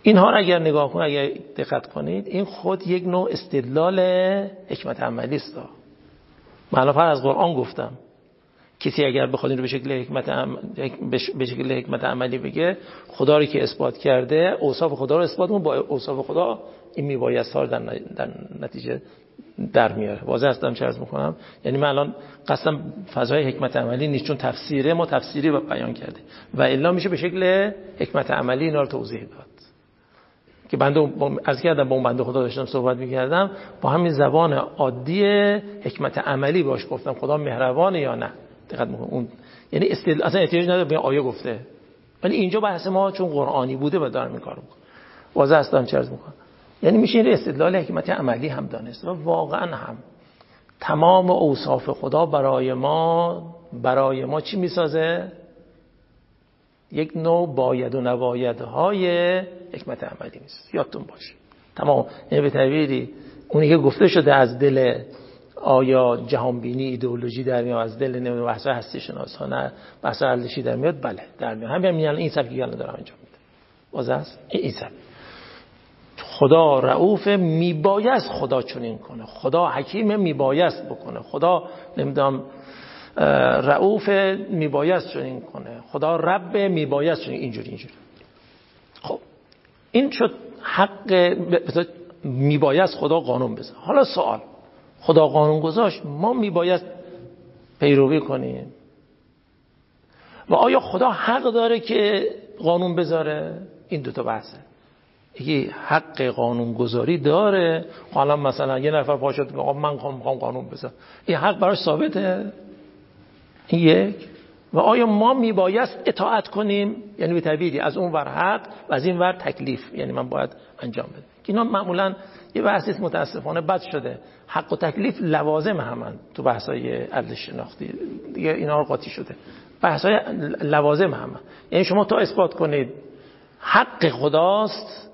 اینها رو اگر نگاه کنید، اگر دقت کنید، این خود یک نوع استدلال حکمت عملی است. من الان از قرآن گفتم کسی اگر بخواد این رو به شکل حکمت عم... به شکل حکمت عملی بگه، خدا رو که اثبات کرده، اوصاف خدا رو اثبات کنه، با اوصاف خدا این میبایست ها در, ن... در نتیجه در میاره. واضح هستم چه عرض میکنم؟ یعنی من الان قصدم فضای حکمت عملی نیست، چون تفسیره ما تفسیری بیان کرده و الا میشه به شکل حکمت عملی اینا رو توضیح داد که بنده از کردم با اون بنده خدا داشتم صحبت میکردم، با همین زبان عادی حکمت عملی باش گفتم خدا مهربانه یا نه. دقت میکنم اون یعنی استدلال اصلا احتیاج نداره به آیه گفته، ولی اینجا بحث ما چون قرآنی بوده و دارم این کارو میکنم. واضح هستم چه عرض میکنم؟ یعنی میشه این استدلال حکمت عملی هم دانست و واقعا هم تمام اوصاف خدا برای ما برای ما چی میسازه؟ یک نوع باید و نبایدهای حکمت عملی نیست. یادتون باشه تمام. یعنی به تعبیری اونی که گفته شده از دل آیا جهانبینی ایدئولوژی در میاد، از دل نمیدونم بحث هستی شناسانه بحث ارزشی در میاد، بله در میاد. همین میگن این سبکی که الان دارم انجام میدم واضح است. این سبک خدا رؤوف میبایست خدا چنین کنه، خدا حکیم میبایست بکنه، خدا نمیدونم رؤوف میبایست چنین کنه، خدا رب میبایست چنین اینجوری اینجوری. خب این شد حق میبایست خدا قانون بذاره. حالا سوال، خدا قانون گذاشت، ما میبایست پیروی کنیم و آیا خدا حق داره که قانون بذاره؟ این دوتا بحثه. یکی حق قانون گذاری داره، حالا مثلا یه نفر پاشد میگه من میخوام قانون بذارم، این حق براش ثابته؟ این یک. و آیا ما میبایست اطاعت کنیم؟ یعنی به تعبیری از اون ور حق و از این ور تکلیف، یعنی من باید انجام بدم. اینا معمولا یه بحثی متاسفانه بد شده، حق و تکلیف لوازم همن تو بحث‌های ارزش شناختی دیگه، اینا رو قاطی شده، بحث‌های لوازم همن. یعنی شما تا اثبات کنید حق خداست،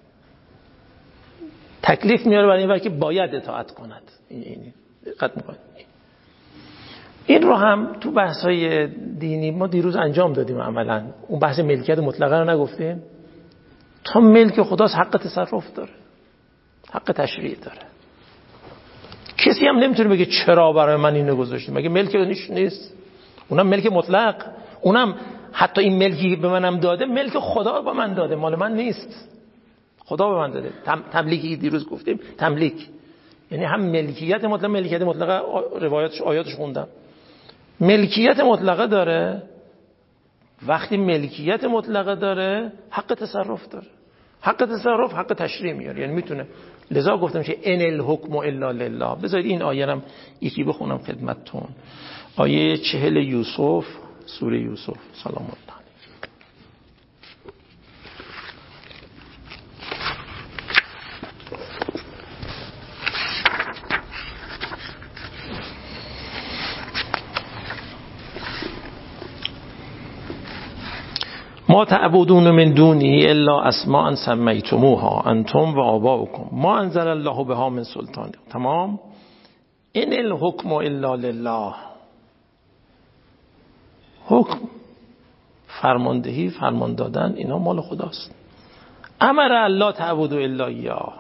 تکلیف میاره برای این ور که باید اطاعت کند. این دقت میکنید. این رو هم تو بحث‌های دینی ما دیروز انجام دادیم عملاً. اون بحث ملکیت مطلقه رو نگفتیم؟ تا ملک خداست حق تصرف داره، حق تشریع داره. کسی هم نمیتونه بگه چرا برای من اینو گذاشتیم، مگه ملک نیش نیست؟ اونم ملک مطلق، اونم حتی این ملکی که به منم داده ملک خدا به من داده، مال من نیست، خدا به من داده. تم... تملیکی دیروز گفتیم، تملیک یعنی هم ملکیت مطلق، ملکیت مطلقه روایاتش آیاتش خوندم، ملکیت مطلقه داره. وقتی ملکیت مطلقه داره حق تصرف داره، حق تصرف حق تشریع میاره، یعنی میتونه. لذا گفتم که ان الحکم الا لله. بذارید این آیه هم یکی بخونم خدمتتون، آیه چهل یوسف، سوره یوسف. سلام الله ما تعبدون من دونه الا اسماء سمیتموها انتم و آباؤکم ما انزل الله بها من سلطان. تمام. ان الحکم الا لله. حکم، فرماندهی، فرمان دادن، اینا مال خداست. امر الله تعبدوا الا ایاه.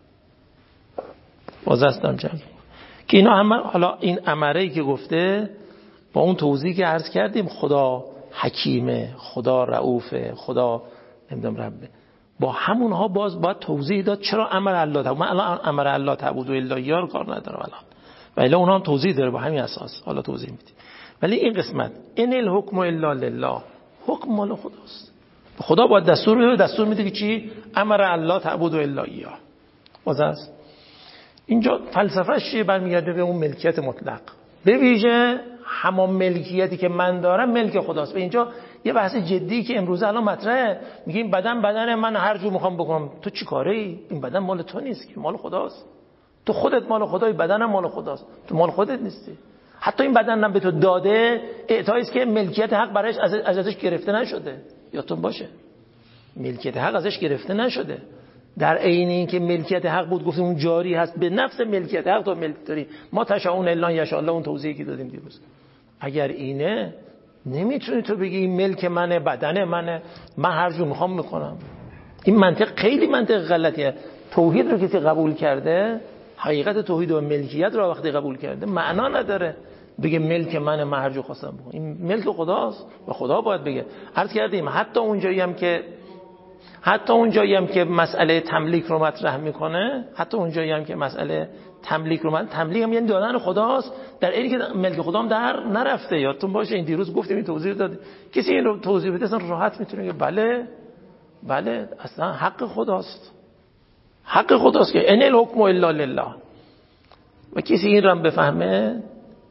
وازستم جمع که اینا همه، حالا این امری که گفته با اون توضیحی که عرض کردیم، خدا حکیمه، خدا رؤوفه، خدا نمیدونم ربه، با همونها باز باید توضیح داد چرا امر الله تعبد. من الان امر الله تعبد و الا یار کار ندارم الان، ولی اونها هم توضیح داره با همین اساس، حالا توضیح میدیم. ولی این قسمت ان الحکم الا لله، حکم مال خداست. خدا باید دستور میده، دستور میده که چی؟ امر الله تعبد و الا یار. واضحه. اینجا فلسفه‌اش چیه؟ برمیگرده به اون ملکیت مطلق. به ویژه همان ملکیتی که من دارم ملک خداست. به اینجا یه بحث جدی که امروز الان مطرحه، میگیم بدن بدن من، هر جو میخوام بکنم. تو چی کاری؟ این بدن مال تو نیست که، مال خداست. تو خودت مال خدایی، بدنم مال خداست، تو مال خودت نیستی. حتی این بدنم به تو داده اعطایی است که ملکیت حق برایش از ازش گرفته نشده. یادتون باشه ملکیت حق ازش گرفته نشده. در عین این که ملکیت حق بود گفتیم اون جاری هست، به نفس ملکیت حق تو ملک داری. ما تشاؤون الا یشاء الله، اون توضیحی که دادیم دیروز. اگر اینه نمیتونی تو بگی این ملک منه، بدن منه، من هر جو میخوام میکنم. این منطق خیلی منطق غلطیه. توحید رو کسی قبول کرده، حقیقت توحید و ملکیت رو وقتی قبول کرده، معنا نداره بگه ملک من، من هر جو خواستم بکنم. این ملک خداست و خدا باید بگه. عرض کردیم حتی اونجایی هم که حتی اونجایی هم که مسئله تملیک رو مطرح میکنه، حتی اونجایی هم که مسئله تملیک رو من تملیک هم یعنی دادن خداست، در اینی که ملک خدا هم در نرفته. یادتون باشه این دیروز گفتیم، این توضیح داد. کسی این رو توضیح بده اصلا راحت میتونه بگه بله بله اصلا حق خداست، حق خداست که ان الحکم الا لله. و کسی این رو هم بفهمه،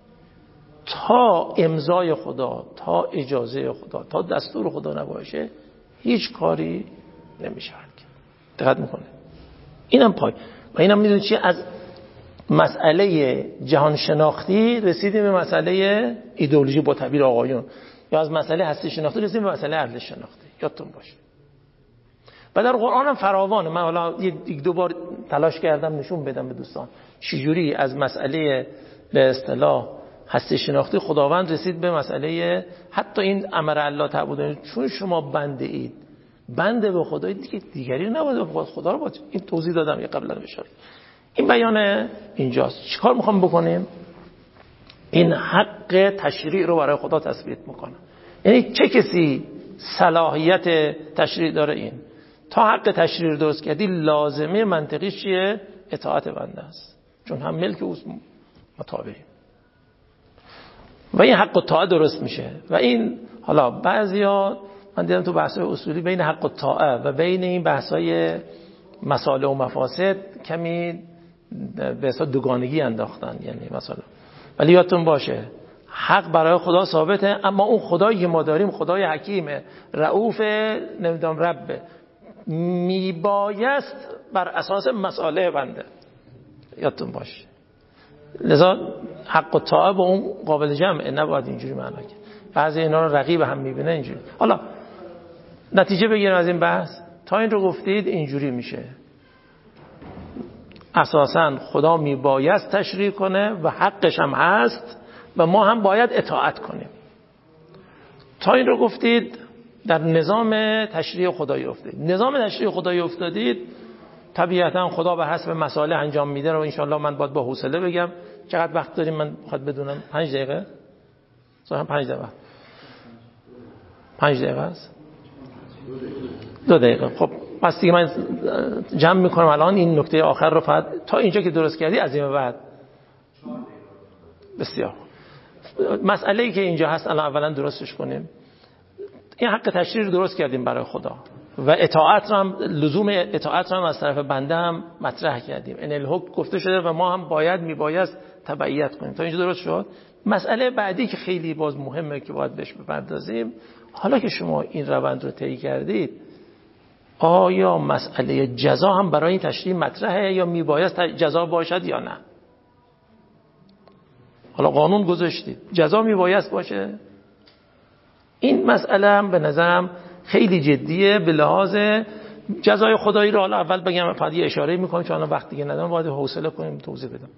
تا امضای خدا، تا اجازه خدا، تا دستور خدا نباشه هیچ کاری نمیشه کرد. دقت میکنه اینم پای. و اینم میدونید چیه، از مسئله جهان شناختی رسیدیم به مسئله ایدئولوژی با تعبیر آقایون، یا از مسئله هستی شناختی رسیدیم به مسئله عدل شناختی. یادتون باشه. و در قرآن هم فراوانه. من حالا یک دو بار تلاش کردم نشون بدم به دوستان چجوری از مسئله به اصطلاح هستی شناختی خداوند رسید به مسئله حتی این امر الله تعبدون، چون شما بنده اید، بنده به خدای دیگه دیگری نباید به خدا رو باید. این توضیح دادم یه قبلا اشاره. این بیان اینجاست. چیکار میخوام بکنیم؟ این حق تشریع رو برای خدا تثبیت میکنه. یعنی چه کسی صلاحیت تشریع داره؟ این تا حق تشریع رو درست کردی لازمه منطقیش چیه؟ اطاعت بنده است، چون هم ملک اوست متابعی. و این حق و طاعه درست میشه. و این حالا بعضیا من دیدم تو بحث‌های اصولی بین حق و طاعه و بین این بحث‌های مصالح و مفاسد کمی به حساب دوگانگی انداختن، یعنی مثلا. ولی یادتون باشه حق برای خدا ثابته، اما اون خدایی که ما داریم خدای حکیمه، رؤوف، نمیدونم ربه، میبایست بر اساس مصالح بنده. یادتون باشه. لذا حق و طاعه با اون قابل جمعه، نباید اینجوری معنا کنه. بعضی اینا رو رقیب هم میبینه اینجوری. حالا نتیجه بگیریم از این بحث. تا این رو گفتید اینجوری میشه، اساساً خدا میبایست تشریع کنه و حقش هم هست و ما هم باید اطاعت کنیم. تا این رو گفتید در نظام تشریع خدایی افتادید. نظام تشریع خدایی افتادید، طبیعتاً خدا به حسب مصالح انجام میده رو انشالله من باید با حوصله بگم. چقدر وقت داریم؟ من خواهد بدونم. پنج دقیقه؟ صحیح پنج دقیقه. پنج دقیقه است؟ دو دقیقه. خب پس دیگه من جمع میکنم الان این نکته آخر رو. فقط تا اینجا که درست کردی از این بعد بسیار مسئله‌ای که اینجا هست الان اولا درستش کنیم. این حق تشریع رو درست کردیم برای خدا و اطاعت رو هم، لزوم اطاعت رو هم از طرف بنده هم مطرح کردیم. ان الحکم گفته شده و ما هم باید میبایست تبعیت کنیم. تا اینجا درست شد. مسئله بعدی که خیلی باز مهمه که باید بهش بپردازیم، حالا که شما این روند رو طی کردید، آیا مسئله جزا هم برای این تشریع مطرحه یا میبایست جزا باشد یا نه؟ حالا قانون گذاشتید، جزا میبایست باشه؟ این مسئله هم به نظرم خیلی جدیه به لحاظ جزای خدایی رو. حالا اول بگم، فقط یه اشاره میکنم چون الان وقت دیگه ندارم، باید حوصله کنیم توضیح بدم.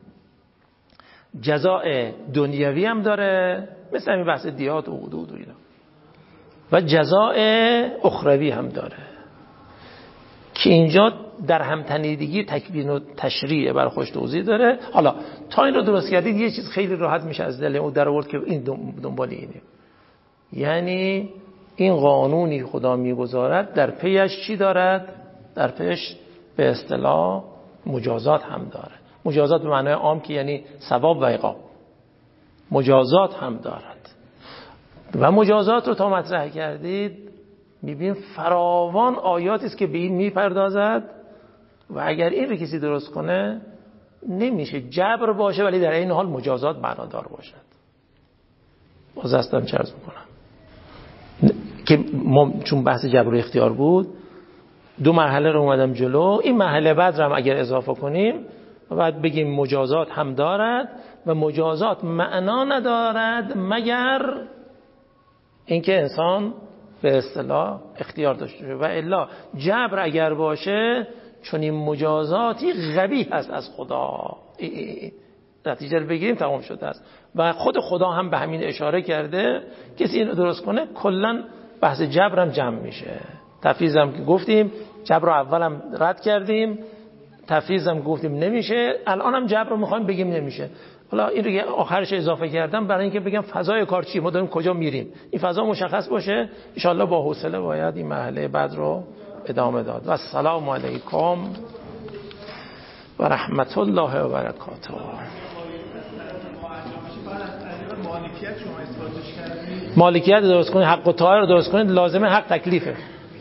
جزاء دنیوی هم داره مثل همین بحث دیات و حدود و اینا، و جزاء اخروی هم داره که اینجا در همتنیدگی تکوین و تشریع بر خوش توضیح داره. حالا تا این رو درست کردید یه چیز خیلی راحت میشه از دل اون در آورد که این دنبال اینه، یعنی این قانونی خدا میگذارد در پیش چی دارد؟ در پیش به اصطلاح مجازات هم داره. مجازات به معنای عام که یعنی ثواب و عقاب، مجازات هم دارد. و مجازات رو تا مطرح کردید میبین فراوان آیاتی است که به این میپردازد و اگر این رو کسی درست کنه نمیشه جبر باشه ولی در این حال مجازات معنادار باشد. باز هستم چه عرض میکنم که ما چون بحث جبر و اختیار بود دو مرحله رو اومدم جلو. این مرحله بعد رو هم اگر اضافه کنیم و بعد بگیم مجازات هم دارد و مجازات معنا ندارد مگر اینکه انسان به اصطلاح اختیار داشته باشه، و الا جبر اگر باشه چون این مجازاتی قبیح هست از خدا. نتیجه رو بگیریم تمام شده است. و خود خدا هم به همین اشاره کرده. کسی اینو درست کنه کلا بحث جبر هم جمع میشه. تفویضم که گفتیم جبر رو اولم رد کردیم، تفویضم گفتیم نمیشه، الانم جبر رو میخوایم بگیم نمیشه. حالا این رو آخرش اضافه کردم برای اینکه بگم فضای کار چیه، ما داریم کجا میریم، این فضا مشخص باشه. ان شاء الله با حوصله باید این مرحله بعد رو ادامه داد. و السلام علیکم و رحمت الله و برکاته. مالکیت درست کنید، حق و طاعه رو درست کنید، لازمه حق تکلیفه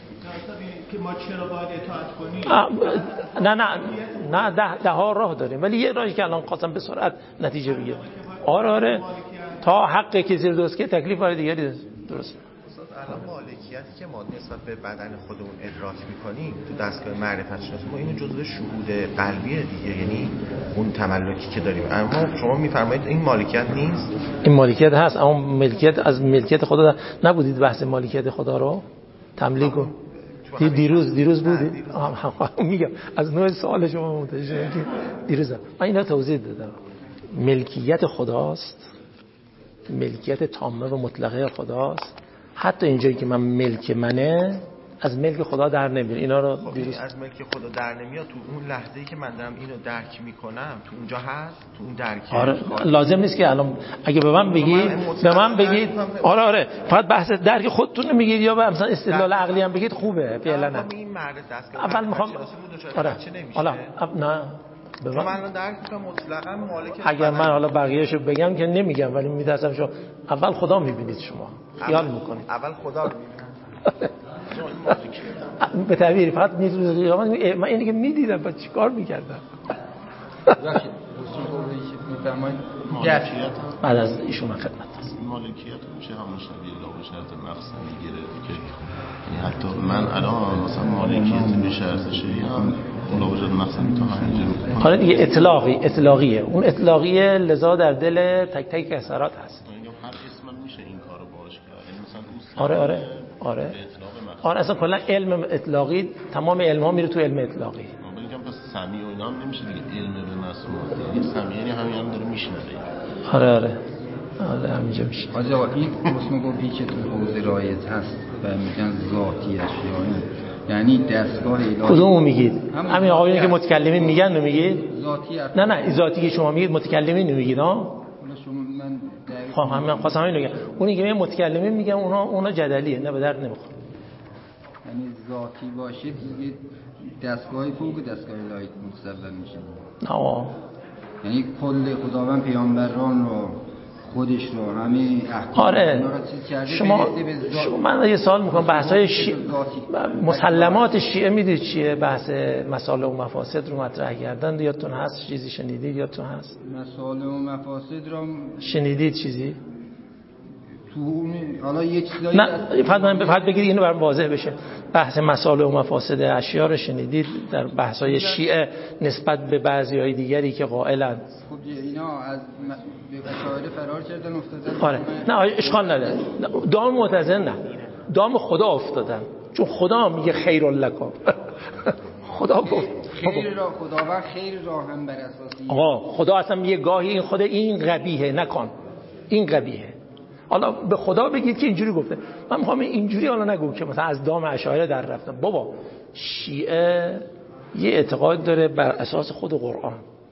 که ما چرا باید اطاعت کنیم. نه نه نه ده, ده ها راه داریم، ولی یه راهی که الان خواستم به سرعت نتیجه بگیره. آره آره تا حق کسی رو درست که تکلیف برای دیگری درست. الان مالکیتی که ما نسبت به بدن خودمون ادراک میکنیم تو دستگاه معرفت شناسی، ما اینو جزء شهود قلبیه دیگه، یعنی اون تملکی که داریم. اما شما میفرمایید این مالکیت نیست. این مالکیت هست، اما ملکیت از ملکیت خدا نبودید. بحث مالکیت خدا رو تملیک رو دیروز دیروز بودید. میگم از نوع سوال شما متوجه دیروز من اینا توضیح دادم. ملکیت خداست، ملکیت تامه و مطلقه خداست. حتی اینجایی که من ملک منه از ملک خدا در نمیاد. اینا رو دیروز از ملک خدا در نمیاد. تو اون لحظه‌ای که من دارم اینو درک میکنم تو اونجا هست، تو اون درک. آره لازم نیست که الان اگه به من بگید به من بگید آره آره فقط بحث درک خودتون میگید یا مثلا استدلال عقلی هم بگید خوبه فعلا. نه این مرد دستگاه اول میخوام آره حالا نه به من الان درک میکنم مطلقاً مالک. اگر من حالا بقیه‌شو بگم که نمیگم، ولی میترسم شما اول خدا میبینید، شما خیال میکنید اول خدا رو میبینید به تعبیر فقط نیروی من اینی که میدیدم بعد چیکار میکردم. ببخشید میفرمایید بعد از ایشون من خدمت هست. مالکیت میشه همون شبیه الله به شرط نقص میگیره که یعنی حتی من الان مثلا مالکیت به شرط شریعه هم الله به شرط نقص میتونم. حالا دیگه اطلاقی اطلاقیه، اون اطلاقیه لذا در دل تک تک اثرات هست. هر اسم میشه این کارو باش کرد. یعنی مثلا آره آره آره آره اصلا کلا علم اطلاقی تمام علم ها میره تو علم اطلاقی. من میگم پس سمی و اینا هم نمیشه دیگه علم به مسئولیت. یعنی سمی یعنی همین هم داره میشنه. آره آره آره همینجا میشه. حاجی آقا این کسموگرافی که تو حوزه رایج هست و میگن ذاتی اشیاء، یعنی دستگاه الهی کدومو میگید؟ همین آقایونی که متکلمین میگن رو میگید؟ ذاتی نه نه این ذاتی که شما میگید متکلمین رو میگید ها؟ شما من خب همین خواستم اینو بگم. اونی که میگن متکلمین میگن اونا اونا جدلیه، نه به درد نمیخوره. یعنی ذاتی باشید یه دستگاهی فوق دستگاه الهی متصور میشه. نه یعنی کل خداوند پیامبران رو خودش رو همه احکام آره شما شما من یه سوال میکنم بحث‌های شی... مسلمات شیعه میدونید چیه؟ بحث مصالح و مفاسد رو مطرح کردن، یادتون هست؟ چیزی شنیدید؟ یادتون هست؟ مصالح و مفاسد رو شنیدید چیزی؟ تو حالا یه چیزایی نه فقط من فقط بگید اینو برام واضح بشه. بحث مصالح و مفاسد اشیا رو شنیدید در بحث‌های شیعه نسبت به بعضی‌های دیگری که قائلند؟ خب اینا از اشاعره فرار کردن افتادن. آره نه اشکال نداره. دام معتزله نه، دام خدا افتادن، چون خدا میگه خیر لکم. خدا گفت خیر را خداوند خیر را هم بر اساس آقا خدا اصلا میگه گاهی این خود این قبیحه نکن، این قبیحه. حالا به خدا بگید که اینجوری گفته. من میخوام اینجوری حالا نگو که مثلا از دام اشاعره در رفتم. بابا شیعه یه اعتقاد داره بر اساس خود قرآن.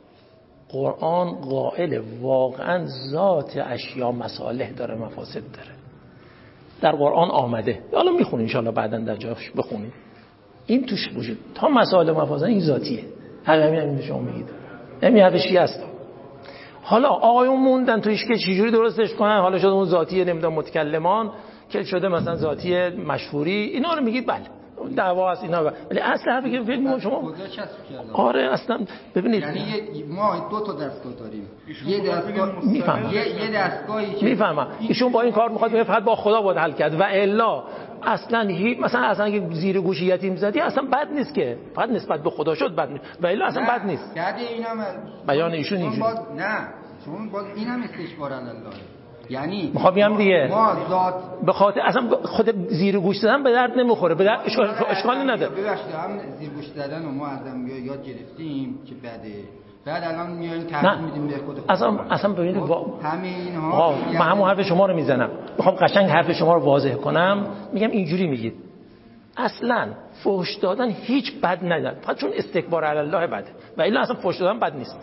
قرآن قائل واقعا ذات اشیا مصالح داره مفاسد داره، در قرآن آمده. حالا میخونید ان شاء الله بعداً در جاش بخونید این توش وجود تا مصالح مفاسد این ذاتیه. همین همین شما میگید همین حرف شیعه است. حالا آقایون موندن تویش که چجوری درستش کنن، حالا شده اون ذاتیه نمیدونم متکلمان که شده مثلا ذاتی مشهوری، اینا رو میگید بله دعوا است اینا، ولی اصل حرفی که فکر می‌کنم شما آره اصلا ببینید یعنی ما دو تا دستگاه داریم، یه دستگاه میفهمم یه یه دستگاهی که میفهمم ایشون با این کار میخواد بگه فقط با خدا باید حل کرد و الا اصلا مثلا اصلا اگه زیر گوش یتیم زدی اصلا بد نیست که فقط نسبت به خدا شد بد نیست و الا اصلا بد نیست. بعد اینا بیان ایشون اینجوری نه چون باز اینم استشوار الله، یعنی میخوام بگم دیگه ما ذات به خاطر اصلا خود زیر گوش زدن به درد نمیخوره، به درد اشکالی نداره. ببخشید هم زیر گوش زدن و ما ازم یاد گرفتیم که بده، بعد الان میایم تحقیق میدیم به خود اصلا اصلا ببینید همه اینها من همون حرف شما رو میزنم، میخوام قشنگ حرف شما رو واضح کنم. میگم اینجوری میگید اصلا فحش دادن هیچ بد نداره، فقط چون استکبار علی الله بده و الا اصلا فحش دادن بد نیست.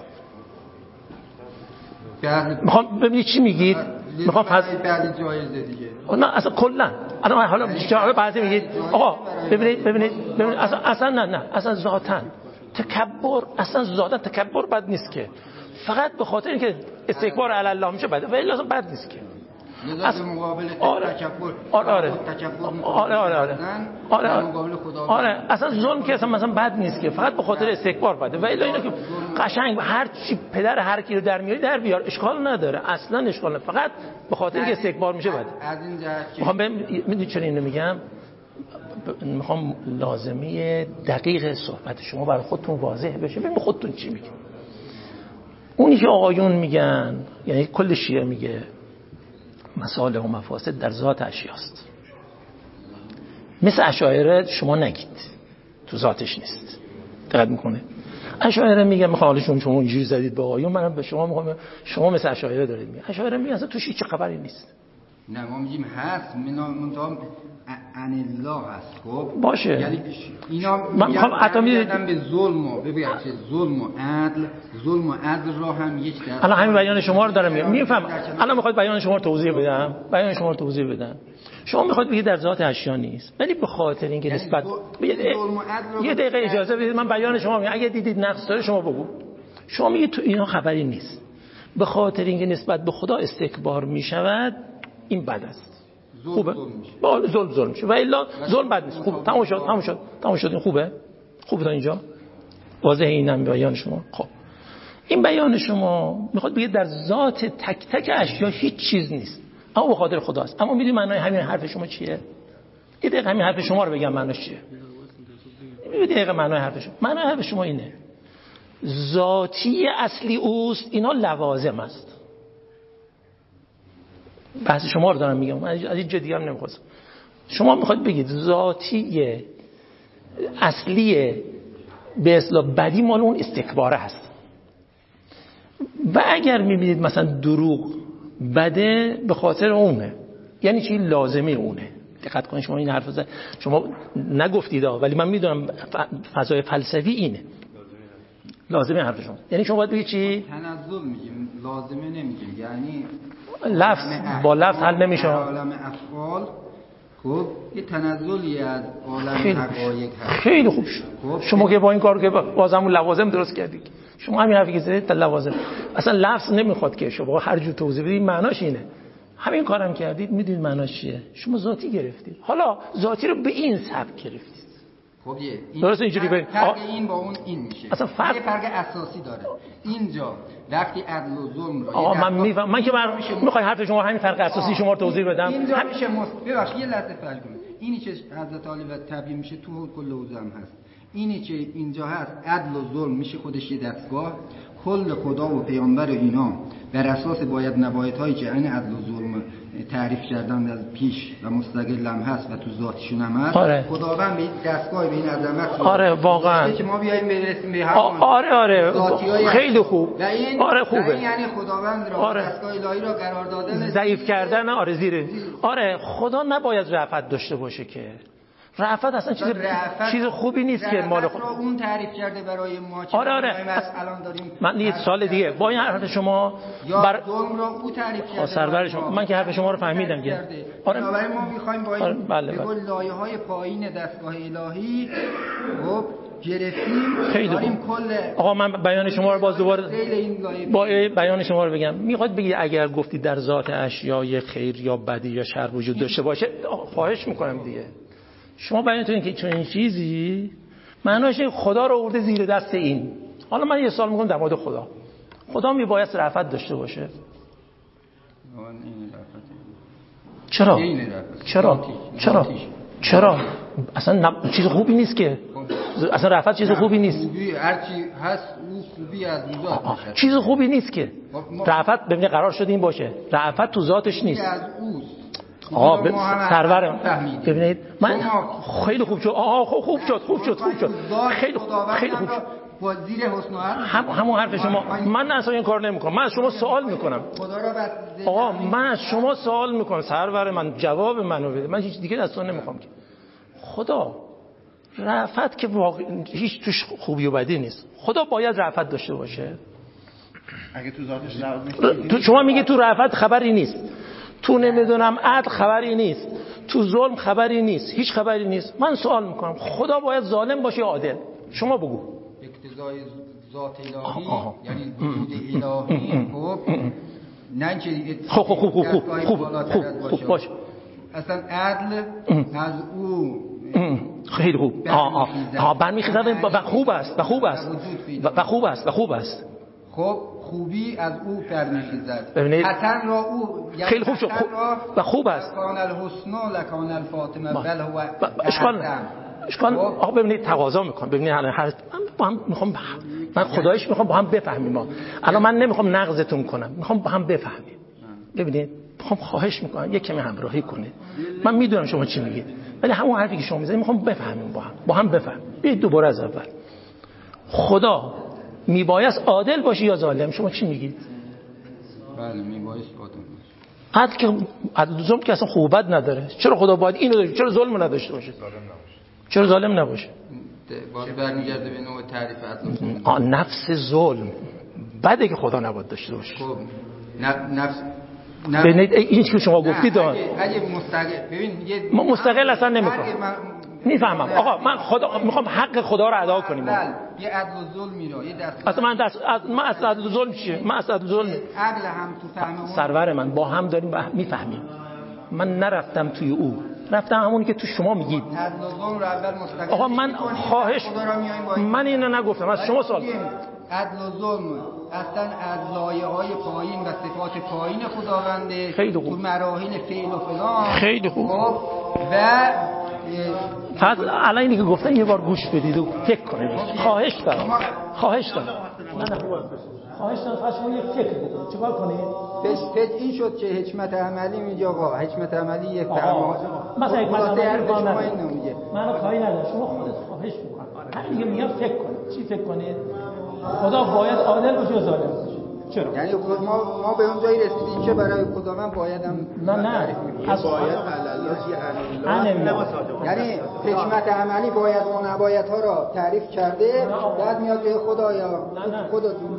میخوام ببینید چی میگید. میخوام پس بعد جایزه دیگه نه اصلا کلا الان حالا جواب بعضی میگید آقا ببینید ببینید ببینید اصلا اصلا نه نه اصلا ذاتاً تکبر اصلا ذاتاً تکبر بد نیست که، فقط به خاطر اینکه استکبار علی الله میشه بده و الا اصلا بد نیست که. از مقابل آره تکبر آره آره تکبر آره آره آره آره مقابل خدا آره اصلا ظلم که اصلا مثلا بد نیست که، فقط به خاطر استکبار بده و الا اینا که قشنگ هر چی پدر هر کی رو در میاری در بیار اشکال نداره، اصلا اشکال نداره، فقط به خاطر اینکه استکبار میشه بده. از این جهت میخوام میدونید چرا اینو میگم، میخوام لازمه دقیق صحبت شما برای خودتون واضح بشه. ببین خودتون چی میگید. اونی که آقایون میگن یعنی کل شیعه میگه مصالح و مفاسد در ذات اشیاست، مثل اشاعره شما نگید تو ذاتش نیست. دقت میکنه اشاعره میگه میخوام حالشون شما اینجوری زدید به آقایون، منم به شما میخوام شما مثل اشاعره دارید میگه. اشاعره میگه اصلا توش هیچ خبری نیست. نه ما میگیم هست منتها عن الله هست. خب باشه یعنی اینا من میخوام عطا میدم به ظلم و ببین ظلم و عدل ظلم و عدل را هم یک در الان همین بیان شما رو دارم میگم. میفهم الان میخواد بیان شما رو توضیح بدم بیان شما رو توضیح بدم. شما میخواد بگید در ذات اشیا نیست، ولی به خاطر اینکه یعنی نسبت یه دقیقه اجازه بدید من بیان شما میگم. اگه دیدید نقص داره شما بگو. شما میگید تو اینا خبری نیست، به خاطر اینکه نسبت به خدا استکبار میشود این بد است. خوبه؟ بالا ظلم ظلم میشه و الا ظلم بد نیست. خوب تموم شد تموم شد تموم شد. این خوبه؟ خوبه تا اینجا؟ واضحه اینم بیان شما. خب این بیان شما میخواد بگه در ذات تک تک اشیا هیچ چیز نیست اما به خاطر خداست. اما میدونی معنای همین حرف شما چیه؟ یه دقیقه همین حرف شما رو بگم معناش چیه. یه دقیقه معنای حرف شما. معنای حرف شما اینه ذاتی اصلی اوست، اینا لوازم است. بحث شما رو دارم میگم، از این جا دیگه هم نمیخواستم. شما میخواید بگید ذاتی اصلی به اصطلاح بدی مال اون استکباره هست و اگر میبینید مثلا دروغ بده به خاطر اونه، یعنی چی؟ لازمه اونه. دقت کنید شما این حرف زد شما نگفتید ولی من میدونم فضای فلسفی اینه لازمه حرف شما. یعنی شما باید بگید چی؟ تنزل میگیم لازمه نمیگیم، یعنی لفظ با لفظ حل نمیشه. عالم افعال خب یه تنزلی از عالم حقایق هست. خیلی خوب شد. شما که با این کار که بازم لوازم درست کردید. شما همین حرفی که زدید تا لوازم اصلا لفظ نمیخواد که شما هر جو توضیح بدید معناش اینه. همین کارم کردید میدونید معناش چیه. شما ذاتی گرفتید، حالا ذاتی رو به این سبک گرفتید. خب یه این درست اینجوری به فرق این با اون این میشه. اصلا فرق یه فرق اساسی داره. اینجا وقتی عدل و ظلم رو آقا من میفهم من که من میخوای حرف شما همین فرق اساسی شما رو توضیح بدم. اینجا میشه ببخشید یه لحظه فرق کنید. اینی که حضرت علی و تبیین میشه تو کل حوزه هم هست. اینی که اینجا هست عدل و ظلم میشه خودش یه دستگاه. کل خدا و پیامبر اینا بر اساس باید نبایت هایی که این عدل و ظلم تعریف کردن از پیش و مستقل هم هست و تو ذاتشون هم هست. آره. خداوند به دستگاه به این عظمت آره واقعا که ما بیایم برسیم به هر آره آره خیلی خوب. آره خوبه. یعنی خداوند را آره. دستگاه الهی را قرار دادن ضعیف کردن آره زیر آره خدا نباید رأفت داشته باشه که رأفت اصلا چیز چیز خوبی نیست که مال خود اون تعریف کرده برای ما. آره آره الان داریم من یه سال دیگه با این حرف شما بر ظلم را او تعریف کرده سرور شما من که حرف شما رو فهمیدم که آره برای ما می‌خوایم با این آره بله بله. لایه‌های پایین دستگاه الهی خب گرفتیم خیلی داریم کل آقا من بیان شما رو باز دوباره با بیان شما رو بگم. میخواد بگید اگر گفتی در ذات اشیاء خیر یا بدی یا شر وجود داشته باشه خواهش میکنم دیگه شما بیانتون که چون این چیزی معناش خدا رو آورده زیر دست این. حالا من یه سوال میکنم در مورد خدا. خدا میباید رأفت داشته باشه؟ چرا؟ چرا؟ چرا؟ چرا؟ اصلا نب... چیز خوبی نیست که اصلا رأفت چیز خوبی نیست. هر چی هست او خوبی از ذات میشه. چیز خوبی نیست که رأفت ببین قرار شده این باشه رأفت تو ذاتش نیست. آها ب... سرورم ببینید من خیلی خوب شد. آها خوب شد خوب شد خوب شد خیلی خیلی خوب شد. زیر حسن و هم همون حرف شما من اصلا این کار نمیکنم. من از شما سوال میکنم آقا من از شما سوال میکنم سرور من جواب منو بده. من هیچ دیگه دستون نمیخوام که خدا رأفت که واقع... هیچ توش خوبی و بدی نیست. خدا باید رأفت داشته باشه. اگه تو ذاتش رأفت تو شما میگی تو رأفت خبری نیست، تو نمیدونم عدل خبری نیست، تو ظلم خبری نیست، هیچ خبری نیست. من سوال میکنم خدا باید ظالم باشه یا عادل؟ شما بگو. اقتضای ذات الهی یعنی وجود الهی. خب نه اینکه خوب خوب خوب خوب خوب خوب باشه. اصلا عدل از او خیلی خوب. آه آه آه برمیخیزد و خوب است و خوب است و خوب است و خوب است. خب خوبی از او برمیخیزد. ببینید حسن را او خیلی خوب شد و خوب است. کان الحسن لکان الفاطمه بل هو اشکال اشکال آقا ببینید تقاضا میکنم. ببینید الان هر من با هم میخوام من خدایش میخوام با هم بفهمیم. ما الان من نمیخوام نقضتون کنم، میخوام با هم بفهمیم. ببینید میخوام خواهش میکنم یک کمی همراهی کنید. من میدونم شما چی میگید ولی همون حرفی که شما میزنید میخوام بفهمیم با هم با هم بفهمیم. بیاید دوباره از اول. خدا میبایست عادل باشه یا ظالم؟ شما چی میگید؟ بله میبایست عادل باشه. عدل که عدل ظلم که اصلا خوبت نداره. چرا خدا باید اینو داشته؟ چرا ظلم نداشته باشه؟ ظالم نباشه. چرا ظالم نباشه؟ باید برمیگرده به نوع تعریف عدل. آ نفس ظلم بده که خدا نباید داشته باشه. خب نفس ببینید این که شما گفتید اگه, اگه مستقل ببین ما مستقل اصلا نمیکنم. میفهمم آقا من خدا میخوام حق خدا رو ادا کنیم. یه عدل و ظلمی رو یه دست اصلا من دست از من از عدل و ظلم چیه؟ من از عدل و ظلم عقل هم تو فهم اون سرور من با هم داریم میفهمیم. من نرفتم توی او، رفتم همونی که تو شما میگید. عدل و ظلم رو اول مستقل. آقا من خواهش من اینو نگفتم، از شما سوال کنم. عدل و ظلم اصلا از لایه‌های پایین و صفات پایین خداونده. خیلی خوب. تو مراحل فعل و فلان. خیلی خوب. خب و فقط الان اینی که گفتن یه بار گوش بدید و فکر کنید. خواهش دارم. خواهش دارم. نه نه خواهش دارم فقط شما یه فکر بکنید. چیکار کنید؟ فکر این شد که حکمت عملی میگه آقا حکمت عملی یه فرمان. مثلا حکمت عملی شما اینو میگه. من کاری ندارم. شما خودت خواهش بکن. همین دیگه میگم فکر کنید. چی فکر کنید؟ خدا باید عادل باشه یا ظالم باشه؟ چرا؟ یعنی ما ما به اون جایی رسیدیم که برای خداوند بایدم نه نه از باید الله یعنی حکمت عملی باید و نباید ها را تعریف کرده بعد میاد به خدایا خودتون